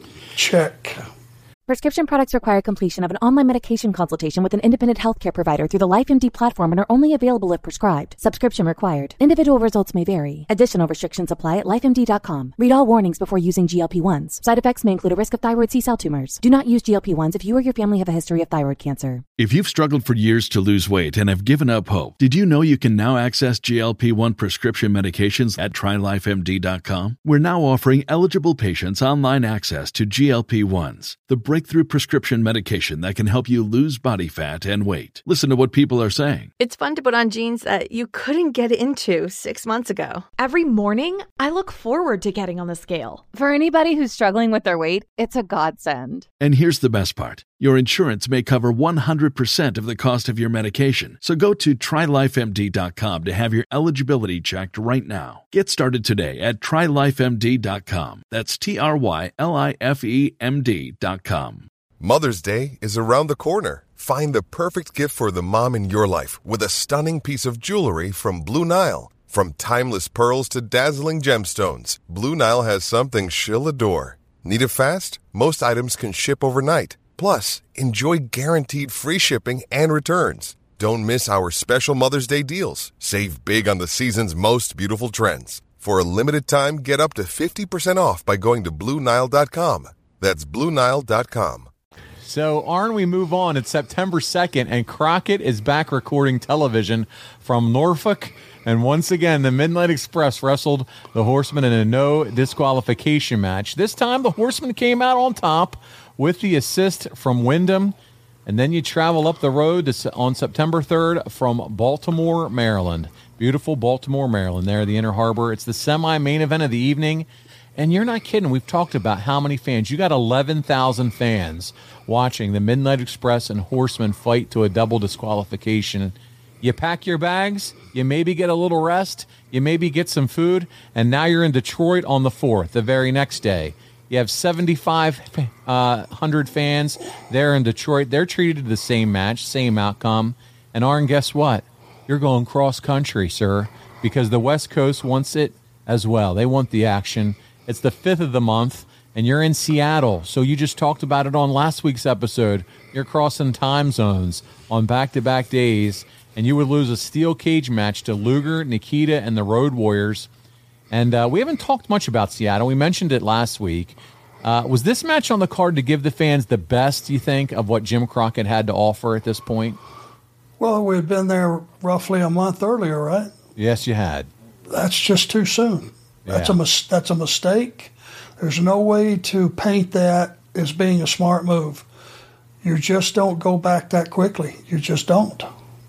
[SPEAKER 8] Check.
[SPEAKER 10] Prescription products require completion of an online medication consultation with an independent healthcare provider through the LifeMD platform and are only available if prescribed. Subscription required. Individual results may vary. Additional restrictions apply at life M D dot com. Read all warnings before using G L P one s. Side effects may include a risk of thyroid C-cell tumors. Do not use G L P one s if you or your family have a history of thyroid cancer.
[SPEAKER 11] If you've struggled for years to lose weight and have given up hope, did you know you can now access G L P one prescription medications at try life M D dot com? We're now offering eligible patients online access to G L P ones, the breakthrough prescription medication that can help you lose body fat and weight. Listen to what people are saying.
[SPEAKER 12] It's fun to put on jeans that you couldn't get into six months ago.
[SPEAKER 13] Every morning, I look forward to getting on the scale.
[SPEAKER 14] For anybody who's struggling with their weight, it's a godsend.
[SPEAKER 11] And here's the best part. Your insurance may cover one hundred percent of the cost of your medication. So go to try life M D dot com to have your eligibility checked right now. Get started today at try life M D dot com. That's T R Y L I F E M D dot com.
[SPEAKER 5] Mother's Day is around the corner. Find the perfect gift for the mom in your life with a stunning piece of jewelry from Blue Nile. From timeless pearls to dazzling gemstones, Blue Nile has something she'll adore. Need it fast? Most items can ship overnight. Plus, enjoy guaranteed free shipping and returns. Don't miss our special Mother's Day deals. Save big on the season's most beautiful trends. For a limited time, get up to fifty percent off by going to Blue Nile dot com. That's Blue Nile dot com.
[SPEAKER 7] So, Arn, we move on. It's September second, and Crockett is back recording television from Norfolk. And once again, the Midnight Express wrestled the Horsemen in a no disqualification match. This time, the Horsemen came out on top with the assist from Wyndham. And then you travel up the road to, on September third from Baltimore, Maryland. Beautiful Baltimore, Maryland, there, the Inner Harbor. It's the semi-main event of the evening. And you're not kidding. We've talked about how many fans. You got eleven thousand fans watching the Midnight Express and Horsemen fight to a double disqualification. You pack your bags, you maybe get a little rest, you maybe get some food, and now you're in Detroit on the fourth, the very next day. You have seventy-five hundred fans there in Detroit. They're treated to the same match, same outcome. And Arn, guess what? You're going cross-country, sir, because the West Coast wants it as well. They want the action. It's the fifth of the month, and you're in Seattle. So you just talked about it on last week's episode. You're crossing time zones on back-to-back days, and you would lose a steel cage match to Luger, Nikita, and the Road Warriors. And uh, we haven't talked much about Seattle. We mentioned it last week. Uh, was this match on the card to give the fans the best, you think, of what Jim Crockett had to offer at this point?
[SPEAKER 8] Well, we had been there roughly a month earlier, right?
[SPEAKER 7] Yes, you had.
[SPEAKER 8] That's just too soon. That's
[SPEAKER 7] Yeah.
[SPEAKER 8] a mis- that's a mistake. There's no way to paint that as being a smart move. You just don't go back that quickly. You just don't.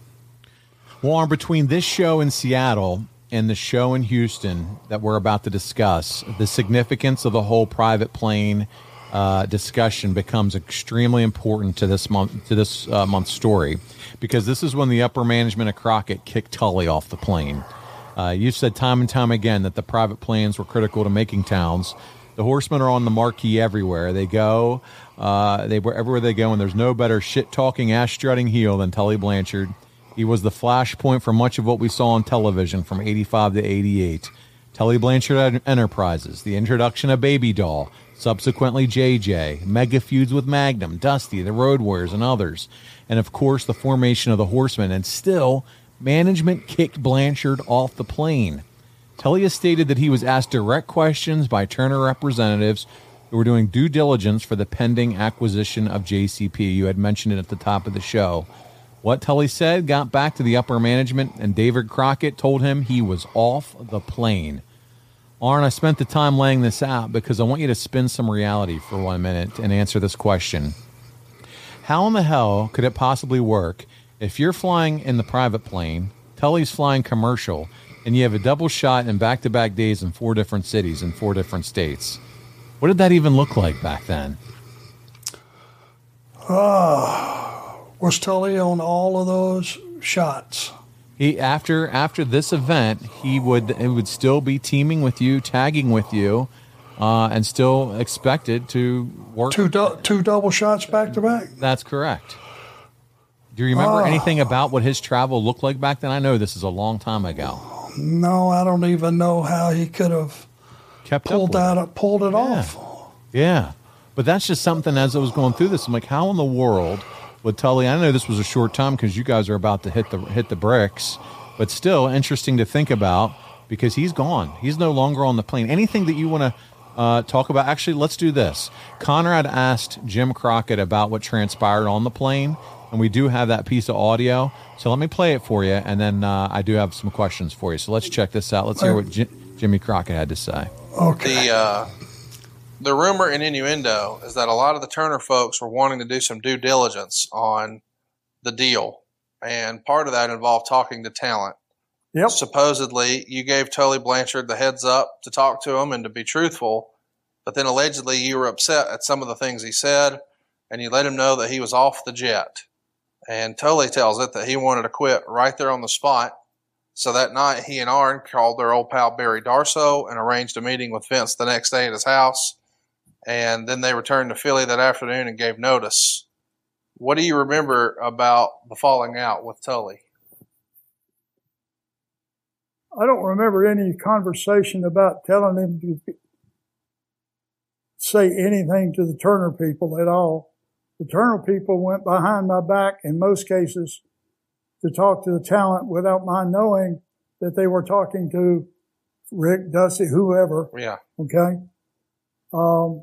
[SPEAKER 7] Warren, between this show in Seattle and the show in Houston that we're about to discuss, the significance of the whole private plane uh, discussion becomes extremely important to this month to this uh, month's story, because this is when the upper management of Crockett kicked Tully off the plane. Uh, you've said time and time again that the private planes were critical to making towns. The Horsemen are on the marquee everywhere they go. Uh, they everywhere they go, and there's no better shit-talking, ass-strutting heel than Tully Blanchard. He was the flashpoint for much of what we saw on television from eighty-five to eighty-eight. Tully Blanchard Enterprises, the introduction of Baby Doll, subsequently J J, mega feuds with Magnum, Dusty, the Road Warriors, and others. And, of course, the formation of the Horsemen. And still, management kicked Blanchard off the plane. Tully has stated that he was asked direct questions by Turner representatives who were doing due diligence for the pending acquisition of J C P. You had mentioned it at the top of the show. What Tully said got back to the upper management, and David Crockett told him he was off the plane. Arn, I spent the time laying this out because I want you to spin some reality for one minute and answer this question. How in the hell could it possibly work if you're flying in the private plane, Tully's flying commercial, and you have a double shot in back-to-back days in four different cities in four different states? What did that even look like back then?
[SPEAKER 8] Uh, was Tully on all of those shots?
[SPEAKER 7] He after after this event, he would he would still be teaming with you, tagging with you, uh, and still expected to work.
[SPEAKER 8] Two, do- two double shots back to back?
[SPEAKER 7] That's correct. Do you remember
[SPEAKER 8] Oh.
[SPEAKER 7] anything about what his travel looked like back then? I know this is a long time ago.
[SPEAKER 8] No, I don't even know how he could have
[SPEAKER 7] Kept
[SPEAKER 8] pulled
[SPEAKER 7] up
[SPEAKER 8] that, pulled it off.
[SPEAKER 7] Yeah. But that's just something as I was going through this, I'm like, how in the world would Tully, I know this was a short time because you guys are about to hit the hit the bricks, but still interesting to think about because he's gone. He's no longer on the plane. Anything that you want to uh, talk about? Actually, let's do this. Conrad asked Jim Crockett about what transpired on the plane, and we do have that piece of audio. So let me play it for you, and then uh, I do have some questions for you. So let's check this out. Let's hear what J- Jimmy Crockett had to say.
[SPEAKER 8] Okay.
[SPEAKER 6] The uh, the rumor and innuendo is that a lot of the Turner folks were wanting to do some due diligence on the deal, and part of that involved talking to talent.
[SPEAKER 9] Yep.
[SPEAKER 6] Supposedly, you gave Tully Blanchard the heads up to talk to him and to be truthful, but then allegedly you were upset at some of the things he said, and you let him know that he was off the jet. And Tully tells it that he wanted to quit right there on the spot. So that night, he and Arn called their old pal Barry Darsow and arranged a meeting with Vince the next day at his house. And then they returned to Philly that afternoon and gave notice. What do you remember about the falling out with Tully?
[SPEAKER 9] I don't remember any conversation about telling him to say anything to the Turner people at all. The Turner people went behind my back in most cases to talk to the talent without my knowing that they were talking to Rick, Dusty, whoever.
[SPEAKER 6] Yeah.
[SPEAKER 9] Okay. Um,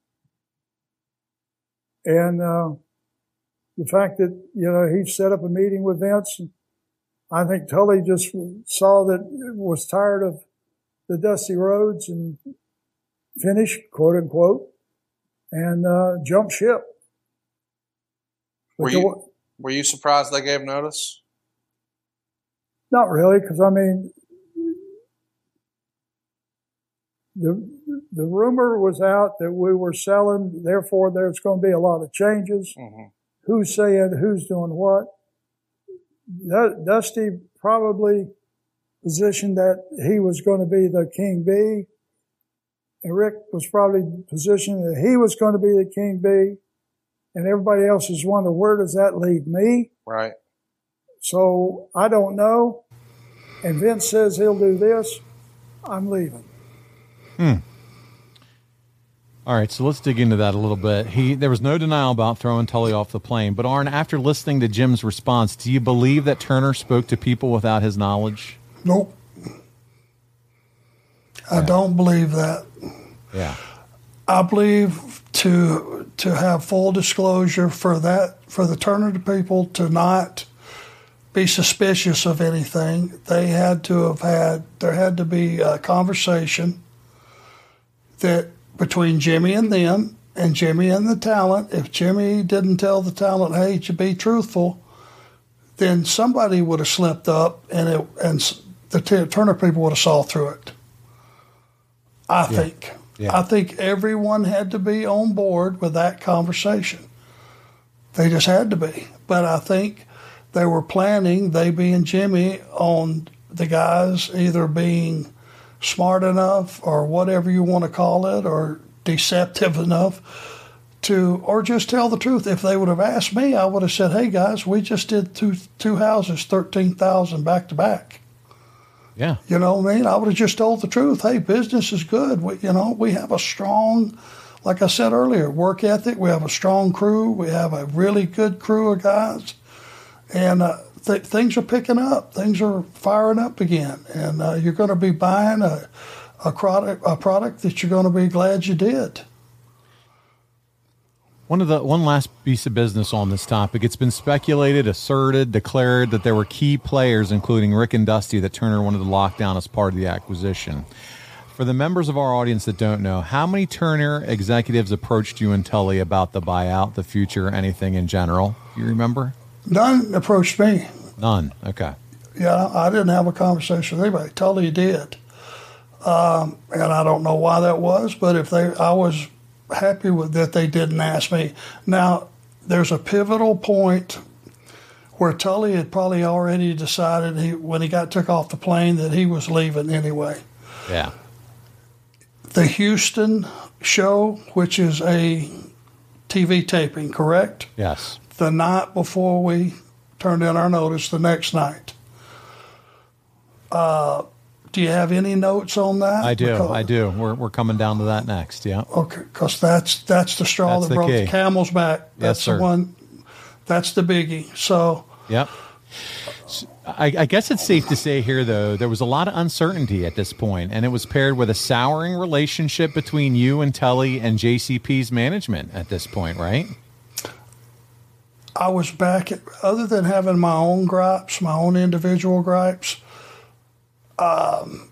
[SPEAKER 9] and uh, the fact that, you know, he set up a meeting with Vince, I think Tully just saw that was tired of the Dusty Rhodes and finished, quote unquote, and uh, jumped ship.
[SPEAKER 6] Were you, were you surprised they gave notice?
[SPEAKER 9] Not really, because, I mean, the the rumor was out that we were selling, therefore there's going to be a lot of changes.
[SPEAKER 6] Mm-hmm.
[SPEAKER 9] Who's saying who's doing what? Dusty probably positioned that he was going to be the King Bee, and Rick was probably positioned that he was going to be the King Bee, and everybody else is wondering, where does that leave me?
[SPEAKER 6] Right.
[SPEAKER 9] So I don't know. And Vince says he'll do this. I'm leaving.
[SPEAKER 7] Hmm. All right, so let's dig into that a little bit. He there was no denial about throwing Tully off the plane, but Arn, after listening to Jim's response, do you believe that Turner spoke to people without his knowledge?
[SPEAKER 8] Nope. I don't believe that.
[SPEAKER 7] Yeah.
[SPEAKER 8] I believe to to have full disclosure for that for the Turner people to not be suspicious of anything, they had to have had there had to be a conversation that between Jimmy and them and Jimmy and the talent. If Jimmy didn't tell the talent, hey, to be truthful, then somebody would have slipped up and it and the Turner people would have saw through it. I
[SPEAKER 7] Yeah.
[SPEAKER 8] think.
[SPEAKER 7] Yeah.
[SPEAKER 8] I think everyone had to be on board with that conversation. They just had to be. But I think they were planning, they being Jimmy, on the guys either being smart enough or whatever you want to call it, or deceptive enough to, or just tell the truth. If they would have asked me, I would have said, hey guys, we just did two two houses, thirteen thousand back to back.
[SPEAKER 7] Yeah.
[SPEAKER 8] You know what I mean? I would have just told the truth. Hey, business is good. We, you know, we have a strong, like I said earlier, work ethic. We have a strong crew. We have a really good crew of guys. And uh, th- things are picking up. Things are firing up again. And uh, you're going to be buying a, a, product, a product that you're going to be glad you did.
[SPEAKER 7] One of the one last piece of business on this topic. It's been speculated, asserted, declared that there were key players, including Rick and Dusty, that Turner wanted to lock down as part of the acquisition. For the members of our audience that don't know, how many Turner executives approached you and Tully about the buyout, the future, anything in general? Do you remember?
[SPEAKER 8] None approached me.
[SPEAKER 7] None. Okay.
[SPEAKER 8] Yeah, I didn't have a conversation with anybody. Tully did. Um, and I don't know why that was, but if they, I was happy with that they didn't ask me. Now, there's a pivotal point where Tully had probably already decided he, when he got took off the plane that he was leaving anyway.
[SPEAKER 7] Yeah.
[SPEAKER 8] the Houston show, which is a T V taping, correct?
[SPEAKER 7] Yes.
[SPEAKER 8] The night before we turned in our notice, the next night. Uh, do you have any notes on that?
[SPEAKER 7] I do.
[SPEAKER 8] Because,
[SPEAKER 7] I do. We're we're coming down to that next. Yeah.
[SPEAKER 8] Okay, because that's that's the straw
[SPEAKER 7] That's
[SPEAKER 8] that
[SPEAKER 7] the
[SPEAKER 8] broke
[SPEAKER 7] key.
[SPEAKER 8] the camel's back. That's
[SPEAKER 7] Yes,
[SPEAKER 8] the
[SPEAKER 7] sir.
[SPEAKER 8] one. That's the biggie. So.
[SPEAKER 7] Yep. So I, I guess it's safe to say here, though, there was a lot of uncertainty at this point, and it was paired with a souring relationship between you and Tully and J C P's management at this point, right?
[SPEAKER 8] I was back at, other than having my own gripes, my own individual gripes, um,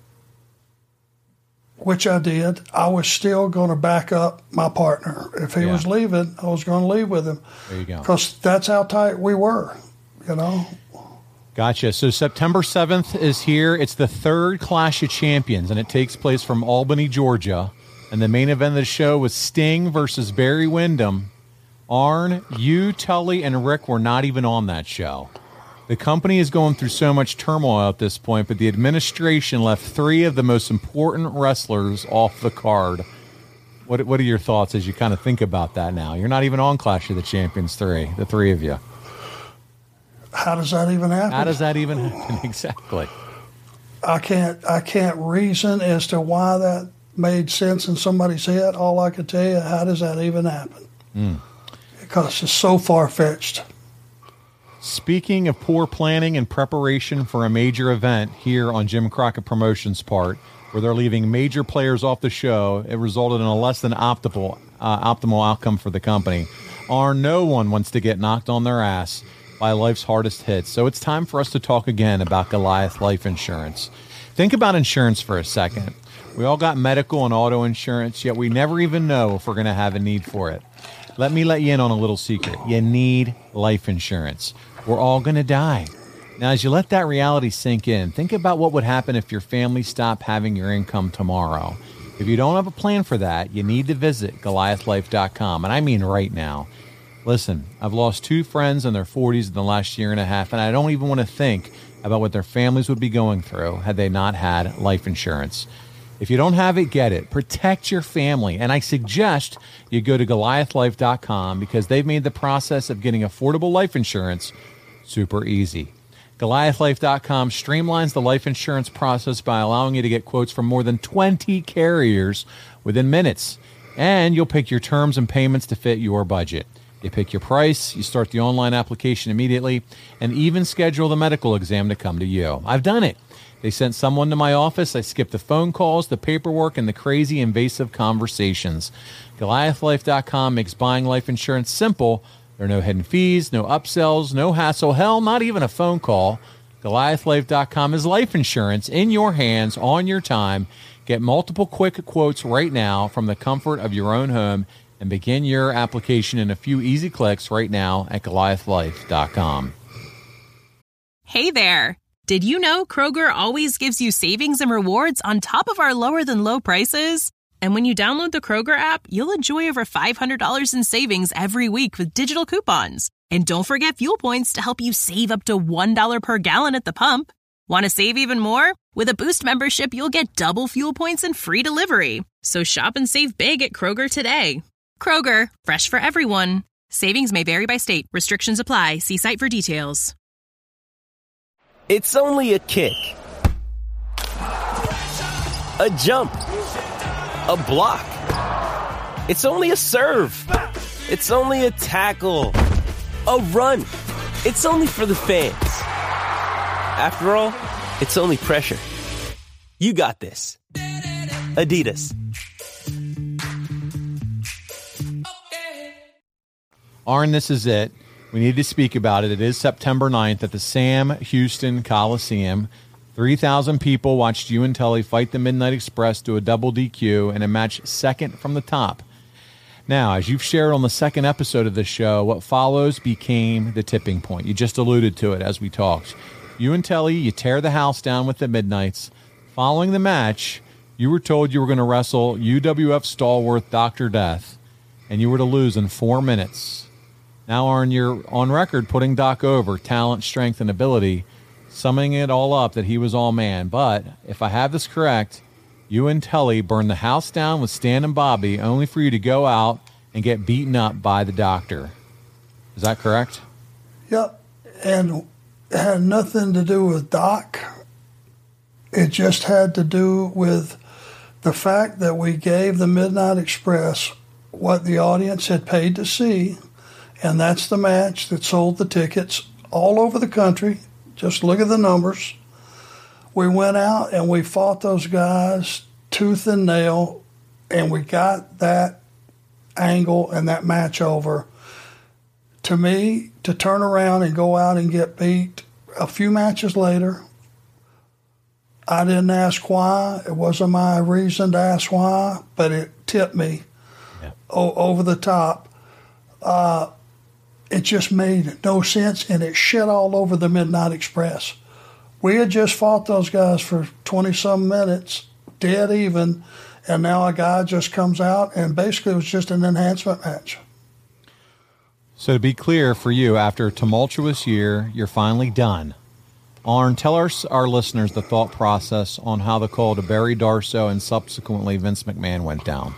[SPEAKER 8] which I did, I was still going to back up my partner. If he
[SPEAKER 7] Yeah.
[SPEAKER 8] was leaving, I was going to leave with him.
[SPEAKER 7] There you go.
[SPEAKER 8] Because that's how tight we were, you know.
[SPEAKER 7] Gotcha. So September seventh is here. It's the third Clash of Champions, and it takes place from Albany, Georgia. And the main event of the show was Sting versus Barry Windham. Arn, you, Tully, and Rick were not even on that show. The company is going through so much turmoil at this point, but the administration left three of the most important wrestlers off the card. What What are your thoughts as you kind of think about that now? You're not even on Clash of the Champions three, the three of you.
[SPEAKER 8] How does that even happen?
[SPEAKER 7] How does that even happen? Exactly.
[SPEAKER 8] I can't I can't reason as to why that made sense in somebody's head. All I can tell you, how does that even happen?
[SPEAKER 7] Mm.
[SPEAKER 8] Because it's so far-fetched.
[SPEAKER 7] Speaking of poor planning and preparation for a major event here on Jim Crockett Promotions' part, where they're leaving major players off the show, it resulted in a less than optimal uh, optimal outcome for the company. Or no one wants to get knocked on their ass by life's hardest hits. So it's time for us to talk again about Goliath Life Insurance. Think about insurance for a second. We all got medical and auto insurance, yet we never even know if we're going to have a need for it. Let me let you in on a little secret. You need life insurance. We're all going to die. Now, as you let that reality sink in, think about what would happen if your family stopped having your income tomorrow. If you don't have a plan for that, you need to visit Goliath Life dot com, and I mean right now. Listen, I've lost two friends in their forties in the last year and a half, and I don't even want to think about what their families would be going through had they not had life insurance. If you don't have it, get it. Protect your family. And I suggest you go to Goliath Life dot com because they've made the process of getting affordable life insurance super easy. Goliath Life dot com streamlines the life insurance process by allowing you to get quotes from more than twenty carriers within minutes. And you'll pick your terms and payments to fit your budget. You pick your price, you start the online application immediately, and even schedule the medical exam to come to you. I've done it. They sent someone to my office. I skipped the phone calls, the paperwork, and the crazy invasive conversations. Goliath Life dot com makes buying life insurance simple. There are no hidden fees, no upsells, no hassle, hell, not even a phone call. Goliath Life dot com is life insurance in your hands on your time. Get multiple quick quotes right now from the comfort of your own home and begin your application in a few easy clicks right now at Goliath Life dot com.
[SPEAKER 15] Hey there. Did you know Kroger always gives you savings and rewards on top of our lower than low prices? And when you download the Kroger app, you'll enjoy over five hundred dollars in savings every week with digital coupons. And don't forget fuel points to help you save up to one dollar per gallon at the pump. Want to save even more? With a Boost membership, you'll get double fuel points and free delivery. So shop and save big at Kroger today. Kroger, fresh for everyone. Savings may vary by state. Restrictions apply. See site for details.
[SPEAKER 16] It's only a kick, a jump, a block. It's only a serve. It's only a tackle, a run. It's only for the fans. After all, it's only pressure. You got this. Adidas.
[SPEAKER 7] Arn, this is it. We need to speak about it. It is September ninth at the Sam Houston Coliseum. three thousand people watched you and Tully fight the Midnight Express to a double D Q in a match second from the top. Now, as you've shared on the second episode of this show, what follows became the tipping point. You just alluded to it as we talked. You and Tully, you tear the house down with the Midnights. Following the match, you were told you were going to wrestle U W F stalwart Doctor Death, and you were to lose in four minutes. Now, Arn, you're on record putting Doc over, talent, strength, and ability, summing it all up that he was all man. But if I have this correct, You and Tully burned the house down with Stan and Bobby, only for you to go out and get beaten up by the doctor. Is that correct?
[SPEAKER 8] Yep. And it had nothing to do with Doc. It just had to do with the fact that we gave the Midnight Express what the audience had paid to see, and that's the match that sold the tickets all over the country. Just look at the numbers. We went out and we fought those guys tooth and nail, and we got that angle and that match over. To me, to turn around and go out and get beat a few matches later, I didn't ask why. It wasn't my reason to ask why, but it tipped me yeah. o- over the top. Uh, it just made no sense, and it shit all over the Midnight Express. We had just fought those guys for twenty-some minutes, dead even, and now a guy just comes out, and basically it was just an enhancement match.
[SPEAKER 7] So to be clear for you, after a tumultuous year, you're finally done. Arn, tell our, our listeners the thought process on how the call to Barry Darsow and subsequently Vince McMahon went down.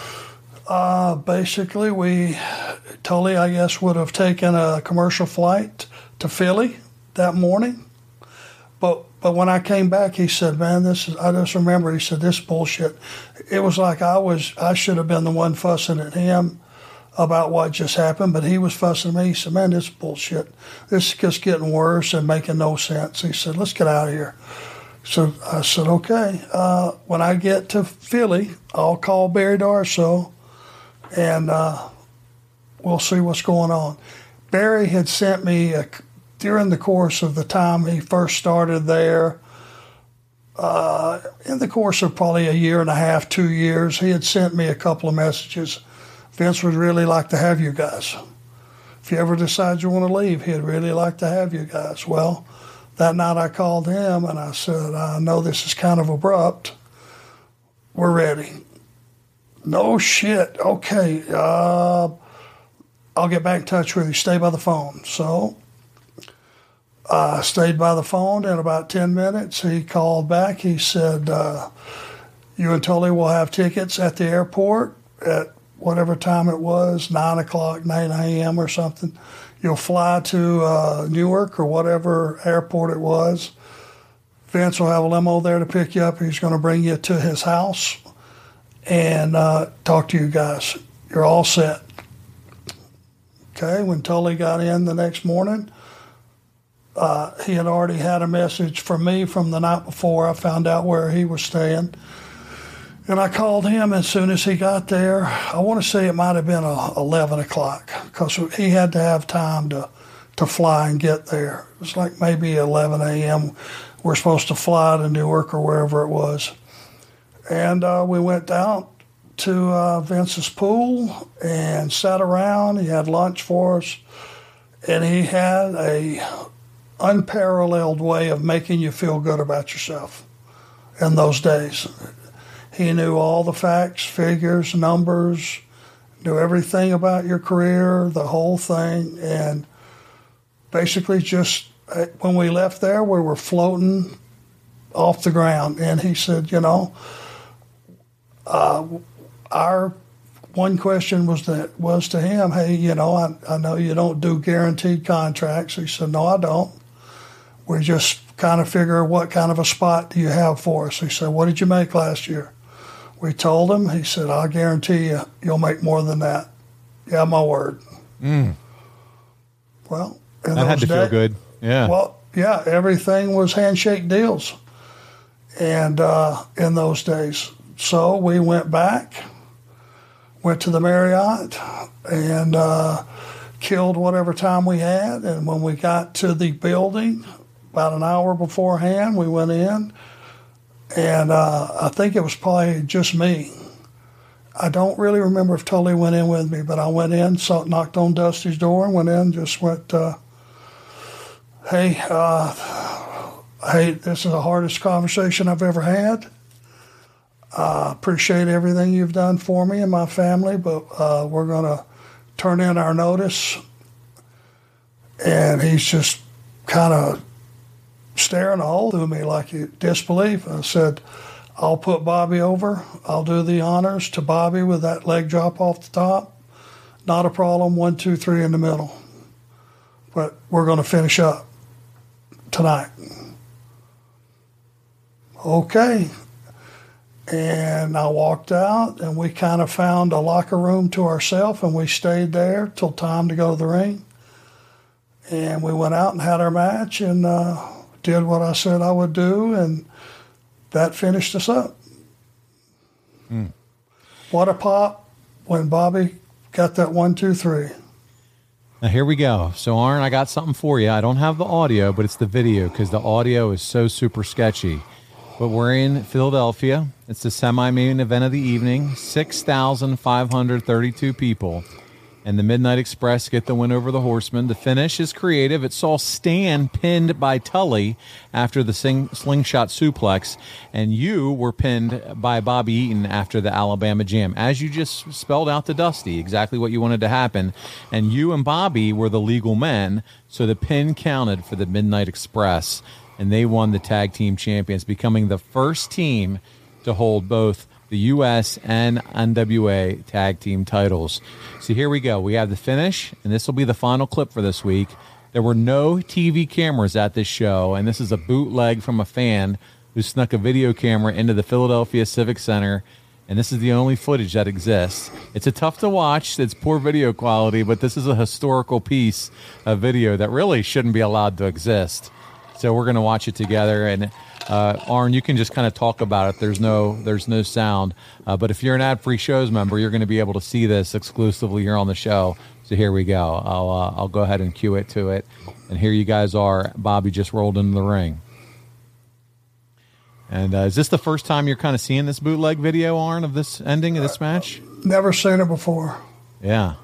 [SPEAKER 8] Uh, basically, we, Tully, I guess, would have taken a commercial flight to Philly that morning. But but when I came back, he said, man, this is, I just remember, he said, this is bullshit. It was like I was, I should have been the one fussing at him about what just happened, but he was fussing at me. He said, man, this is bullshit. This is just getting worse and making no sense. He said, let's get out of here. So I said, okay. Uh, when I get to Philly, I'll call Barry Darsow, and uh, we'll see what's going on. Barry had sent me, a, during the course of the time he first started there, uh, in the course of probably a year and a half, two years, he had sent me a couple of messages. Vince would really like to have you guys. If you ever decide you want to leave, he'd really like to have you guys. Well, that night I called him and I said, I know this is kind of abrupt. We're ready. No shit. Okay. Uh, I'll get back in touch with you. Stay by the phone. So I uh, stayed by the phone. In about ten minutes, he called back. He said, uh, you and Tully will have tickets at the airport at whatever time it was, nine o'clock, nine a.m. or something. You'll fly to uh, Newark or whatever airport it was. Vince will have a limo there to pick you up. He's going to bring you to his house and uh, talk to you guys. You're all set. Okay, when Tully got in the next morning, uh, he had already had a message from me from the night before. I found out where he was staying. And I called him as soon as he got there. I want to say it might have been uh, eleven o'clock because he had to have time to, to fly and get there. It was like maybe eleven a.m. We're supposed to fly to Newark or wherever it was. And uh, we went down to uh, Vince's pool and sat around. He had lunch for us. And he had a unparalleled way of making you feel good about yourself in those days. He knew all the facts, figures, numbers, knew everything about your career, the whole thing. And basically just when we left there, we were floating off the ground. And he said, you know, uh, our one question was that was to him, hey, you know, I, I know you don't do guaranteed contracts. He said, no, I don't. We just kind of figure what kind of a spot do you have for us. He said, what did you make last year? We told him. He said, I'll guarantee you you'll make more than that. Yeah, my word.
[SPEAKER 7] Mm.
[SPEAKER 8] Well,
[SPEAKER 7] that had to days, feel good. Yeah.
[SPEAKER 8] Well, yeah, everything was handshake deals and uh, in those days. So we went back, went to the Marriott, and uh, killed whatever time we had. And when we got to the building, about an hour beforehand, we went in. And uh, I think it was probably just me. I don't really remember if Tully went in with me, but I went in, saw, knocked on Dusty's door, and went in, just went, uh, hey, uh, hey, this is the hardest conversation I've ever had. I uh, appreciate everything you've done for me and my family, but uh, we're going to turn in our notice. And he's just kind of staring a hole through me like disbelief. I said, I'll put Bobby over. I'll do the honors to Bobby with that leg drop off the top. Not a problem. One, two, three in the middle. But we're going to finish up tonight. Okay. And I walked out, and we kind of found a locker room to ourselves, and we stayed there till time to go to the ring. And we went out and had our match and uh, did what I said I would do, and that finished us up.
[SPEAKER 7] Mm.
[SPEAKER 8] What a pop when Bobby got that one, two, three.
[SPEAKER 7] Now, here we go. So, Arn, I got something for you. I don't have the audio, but it's the video because the audio is so super sketchy. But we're in Philadelphia. It's the semi-main event of the evening. six thousand five hundred thirty-two people. And the Midnight Express get the win over the Horsemen. The finish is creative. It saw Stan pinned by Tully after the sing- slingshot suplex. And you were pinned by Bobby Eaton after the Alabama Jam. As you just spelled out to Dusty, exactly what you wanted to happen. And you and Bobby were the legal men. So the pin counted for the Midnight Express. And they won the tag team champions, becoming the first team to hold both the U S and N W A tag team titles. So here we go. We have the finish, and this will be the final clip for this week. There were no T V cameras at this show, and this is a bootleg from a fan who snuck a video camera into the Philadelphia Civic Center, and this is the only footage that exists. It's a tough to watch. It's poor video quality, but this is a historical piece of video that really shouldn't be allowed to exist. So we're going to watch it together, and uh, Arn, you can just kind of talk about it. There's no, there's no sound, uh, but if you're an ad-free shows member, you're going to be able to see this exclusively here on the show. So here we go. I'll, uh, I'll go ahead and cue it to it, and here you guys are. Bobby just rolled into the ring, and uh, is this the first time you're kind of seeing this bootleg video, Arn, of this ending of this match?
[SPEAKER 8] Never seen it before.
[SPEAKER 7] Yeah.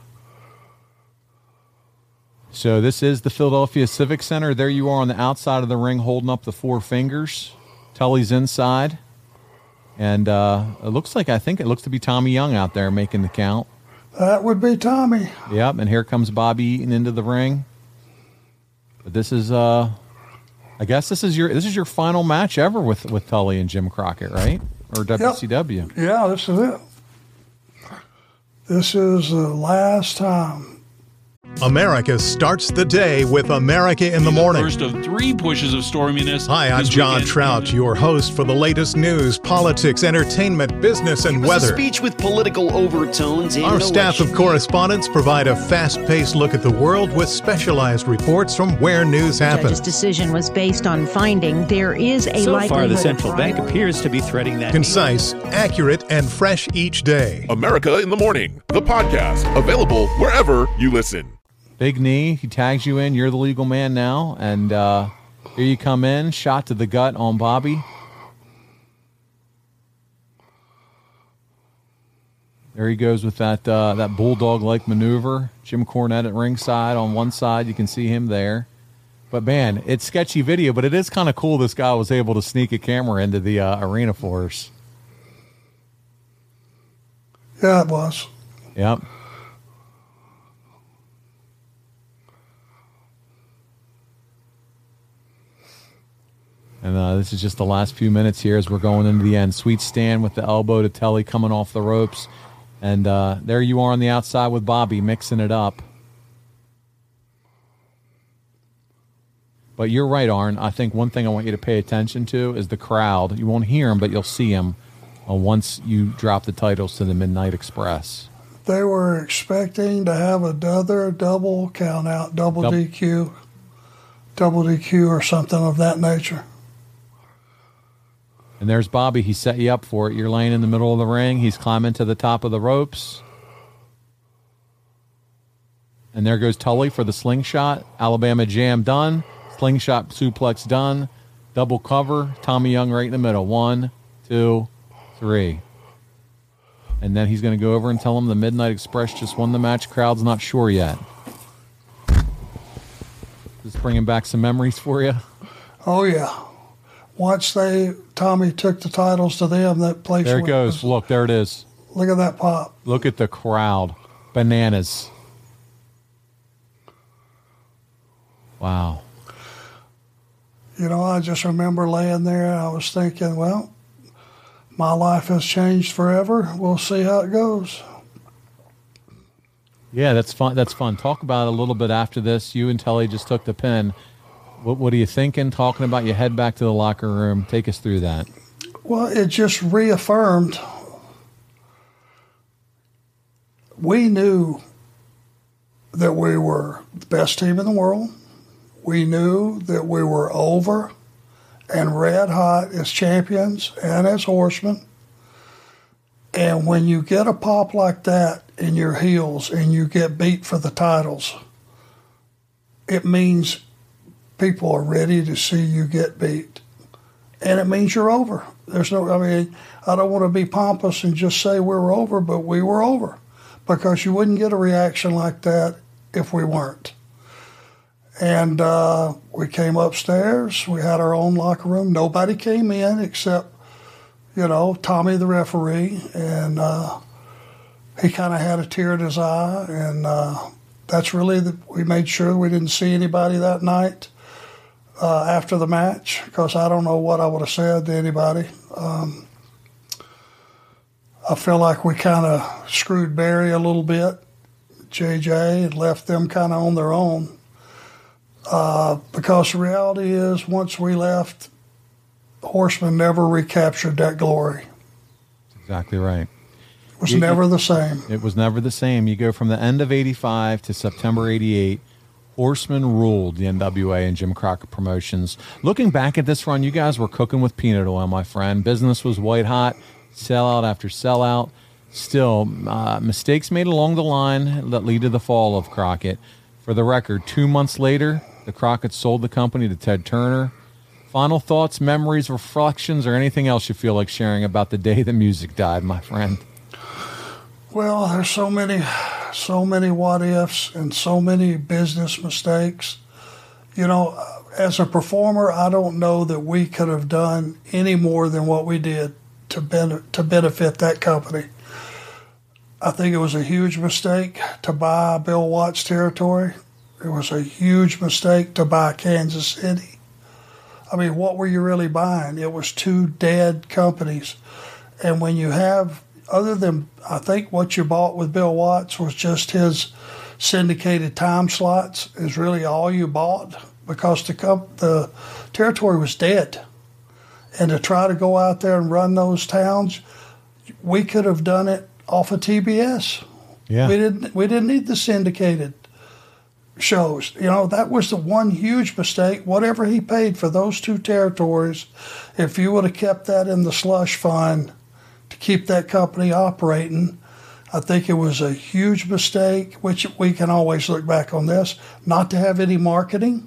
[SPEAKER 7] So this is the Philadelphia Civic Center. There you are on the outside of the ring holding up the four fingers. Tully's inside. And uh, it looks like, I think it looks to be Tommy Young out there making the count.
[SPEAKER 8] That would be Tommy.
[SPEAKER 7] Yep, and here comes Bobby Eaton into the ring. But this is, uh, I guess this is your this is your final match ever with, with Tully and Jim Crockett, right? Or W C W.
[SPEAKER 8] Yep. Yeah, this is it. This is the last time.
[SPEAKER 17] America starts the day with America in the Morning.
[SPEAKER 18] First of three pushes of storminess.
[SPEAKER 17] Hi, I'm John weekend. Trout, your host for the latest news, politics, entertainment, business, and
[SPEAKER 19] it was
[SPEAKER 17] weather.
[SPEAKER 19] A speech with political overtones. In
[SPEAKER 17] Our staff of correspondents provide a fast-paced look at the world with specialized reports from where news happens.
[SPEAKER 20] The judge's decision was based on finding there is a
[SPEAKER 21] so
[SPEAKER 20] likelihood.
[SPEAKER 21] So far, the central bank appears to be threading that.
[SPEAKER 17] Concise, accurate, and fresh each day.
[SPEAKER 5] America in the Morning, the podcast, available wherever you listen.
[SPEAKER 7] Big knee, he tags you in, you're the legal man now, and uh, here you come in, shot to the gut on Bobby. There he goes with that uh, that bulldog-like maneuver. Jim Cornette at ringside on one side, you can see him there. But man, it's sketchy video, but it is kind of cool this guy was able to sneak a camera into the uh, arena for us.
[SPEAKER 8] Yeah, it was.
[SPEAKER 7] Yep. And uh, this is just the last few minutes here as we're going into the end. Sweet Stan with the elbow to Tully coming off the ropes. And uh, there you are on the outside with Bobby mixing it up. But you're right, Arn. I think one thing I want you to pay attention to is the crowd. You won't hear them, but you'll see them uh, once you drop the titles to the Midnight Express.
[SPEAKER 8] They were expecting to have another double count out, double Dub- D Q, double D Q or something of that nature.
[SPEAKER 7] And there's Bobby. He set you up for it. You're laying in the middle of the ring. He's climbing to the top of the ropes. And there goes Tully for the slingshot. Alabama Jam done. Slingshot suplex done. Double cover. Tommy Young right in the middle. One, two, three. And then he's going to go over and tell him the Midnight Express just won the match. Crowd's not sure yet. Just bringing back some memories for you.
[SPEAKER 8] Oh, yeah. Once they, Tommy took the titles to them, that place.
[SPEAKER 7] There it goes. Was, Look, there it is.
[SPEAKER 8] Look at that pop.
[SPEAKER 7] Look at the crowd. Bananas. Wow.
[SPEAKER 8] You know, I just remember laying there and I was thinking, well, my life has changed forever. We'll see how it goes.
[SPEAKER 7] Yeah, that's fun. That's fun. Talk about it a little bit after this. You and Telly just took the pen. What, what are you thinking? Talking about you head back to the locker room. Take us through that.
[SPEAKER 8] Well, it just reaffirmed. We knew that we were the best team in the world. We knew that we were over and red hot as champions and as horsemen. And when you get a pop like that in your heels and you get beat for the titles, it means people are ready to see you get beat. And it means you're over. There's no, I mean, I don't want to be pompous and just say we were over, but we were over, because you wouldn't get a reaction like that if we weren't. And uh, we came upstairs. We had our own locker room. Nobody came in except, you know, Tommy, the referee, and uh, he kind of had a tear in his eye. And uh, that's really, the, we made sure we didn't see anybody that night uh, after the match, because I don't know what I would have said to anybody. Um, I feel like we kind of screwed Barry a little bit, J J, and left them kind of on their own. Uh, because the reality is, once we left, Horsemen never recaptured that glory.
[SPEAKER 7] Exactly right.
[SPEAKER 8] It was
[SPEAKER 7] you,
[SPEAKER 8] never the same.
[SPEAKER 7] It was never the same. You go from the end of eighty-five to September eighty-eight. Horsemen ruled the N W A and Jim Crockett Promotions. Looking back at this run, you guys were cooking with peanut oil, my friend. Business was white hot, sellout after sellout. Still, uh, mistakes made along the line that lead to the fall of Crockett. For the record, two months later, the Crockett's sold the company to Ted Turner. Final thoughts, memories, reflections, or anything else you feel like sharing about the day the music died, my friend?
[SPEAKER 8] Well, there's so many, so many what ifs and so many business mistakes. You know, as a performer, I don't know that we could have done any more than what we did to ben- to benefit that company. I think it was a huge mistake to buy Bill Watts territory. It was a huge mistake to buy Kansas City. I mean, what were you really buying? It was two dead companies. And when you have, other than, I think what you bought with Bill Watts was just his syndicated time slots, is really all you bought, because the, comp- the territory was dead. And to try to go out there and run those towns, we could have done it off of T B S.
[SPEAKER 7] Yeah.
[SPEAKER 8] We didn't we didn't need the syndicated shows. You know, that was the one huge mistake. Whatever he paid for those two territories, if you would have kept that in the slush fund to keep that company operating, I think it was a huge mistake, which we can always look back on this, not to have any marketing.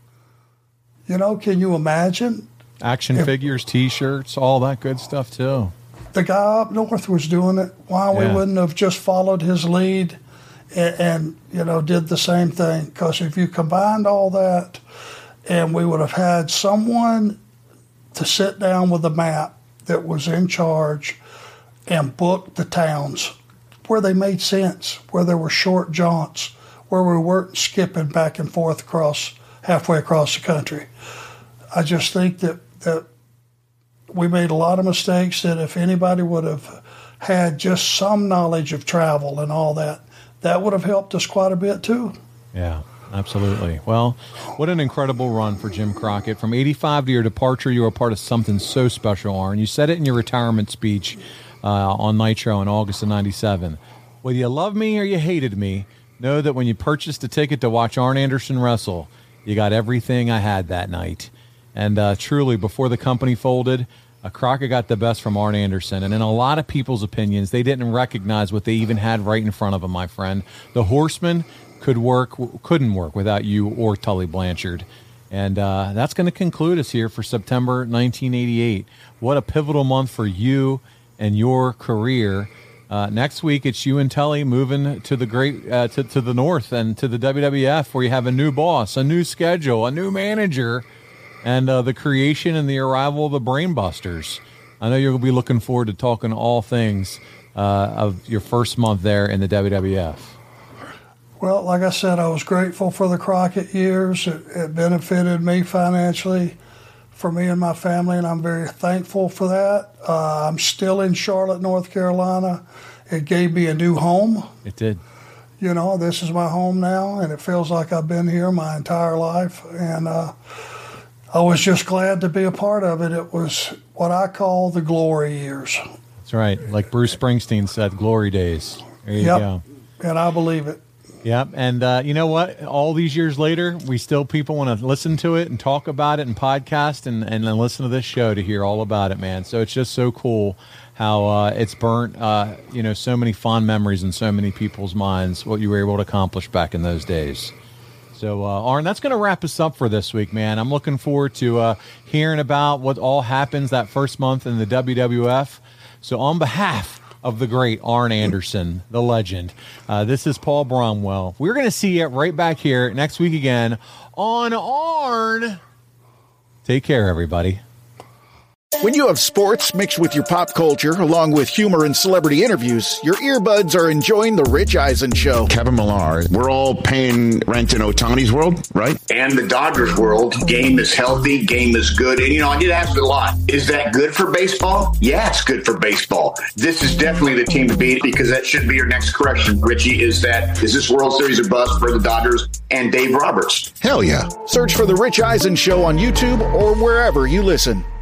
[SPEAKER 8] You know, can you imagine?
[SPEAKER 7] Action if, figures, T-shirts, all that good stuff too.
[SPEAKER 8] The guy up north was doing it. Why yeah. we wouldn't have just followed his lead and, and you know, did the same thing? Because if you combined all that, and we would have had someone to sit down with a map that was in charge and book the towns where they made sense, where there were short jaunts, where we weren't skipping back and forth across halfway across the country. I just think that that. We made a lot of mistakes that if anybody would have had just some knowledge of travel and all that, that would have helped us quite a bit too.
[SPEAKER 7] Yeah, absolutely. Well, what an incredible run for Jim Crockett. From eighty-five to your departure, you were part of something so special, Arn. You said it in your retirement speech uh, on Nitro in August of ninety-seven. Whether you loved me or you hated me, know that when you purchased a ticket to watch Arn Anderson wrestle, you got everything I had that night. And uh, truly, before the company folded, uh, Crockett got the best from Arn Anderson. And in a lot of people's opinions, they didn't recognize what they even had right in front of them, my friend. The Horsemen could work, couldn't work without you or Tully Blanchard. And uh, that's going to conclude us here for September nineteen eighty-eight. What a pivotal month for you and your career. Uh, next week, it's you and Tully moving to the great uh, to, to the north and to the W W F, where you have a new boss, a new schedule, a new manager, and uh, the creation and the arrival of the Brainbusters. I know you'll be looking forward to talking all things uh, of your first month there in the W W F.
[SPEAKER 8] Well, like I said, I was grateful for the Crockett years. It, it benefited me financially. for me and my family, and I'm very thankful for that. Uh, I'm still in Charlotte, North Carolina. It gave me a new home.
[SPEAKER 7] It did.
[SPEAKER 8] You know, this is my home now, and it feels like I've been here my entire life. And uh, I was just glad to be a part of it. It was what I call the glory years.
[SPEAKER 7] That's right. Like Bruce Springsteen said, glory days. There you
[SPEAKER 8] yep.
[SPEAKER 7] go.
[SPEAKER 8] And I believe it.
[SPEAKER 7] Yep. And uh, you know what? All these years later, we still, people want to listen to it and talk about it and podcast and, and then listen to this show to hear all about it, man. So it's just so cool how uh, it's burnt, uh, you know, so many fond memories in so many people's minds, what you were able to accomplish back in those days. So, uh, Arn, that's going to wrap us up for this week, man. I'm looking forward to uh, hearing about what all happens that first month in the W W F. So on behalf of the great Arn Anderson, the legend, uh, this is Paul Bromwell. We're going to see you right back here next week again on Arn. Take care, everybody.
[SPEAKER 1] When you have sports mixed with your pop culture, along with humor and celebrity interviews, your earbuds are enjoying The Rich Eisen Show.
[SPEAKER 22] Kevin Millar, we're all paying rent in Ohtani's world, right?
[SPEAKER 23] And the Dodgers world. Game is healthy, game is good. And, you know, I get asked a lot, is that good for baseball? Yeah, it's good for baseball. This is definitely the team to beat, because that should be your next correction, Richie, is that, is this World Series a bust for the Dodgers and Dave Roberts?
[SPEAKER 1] Hell yeah. Search for The Rich Eisen Show on YouTube or wherever you listen.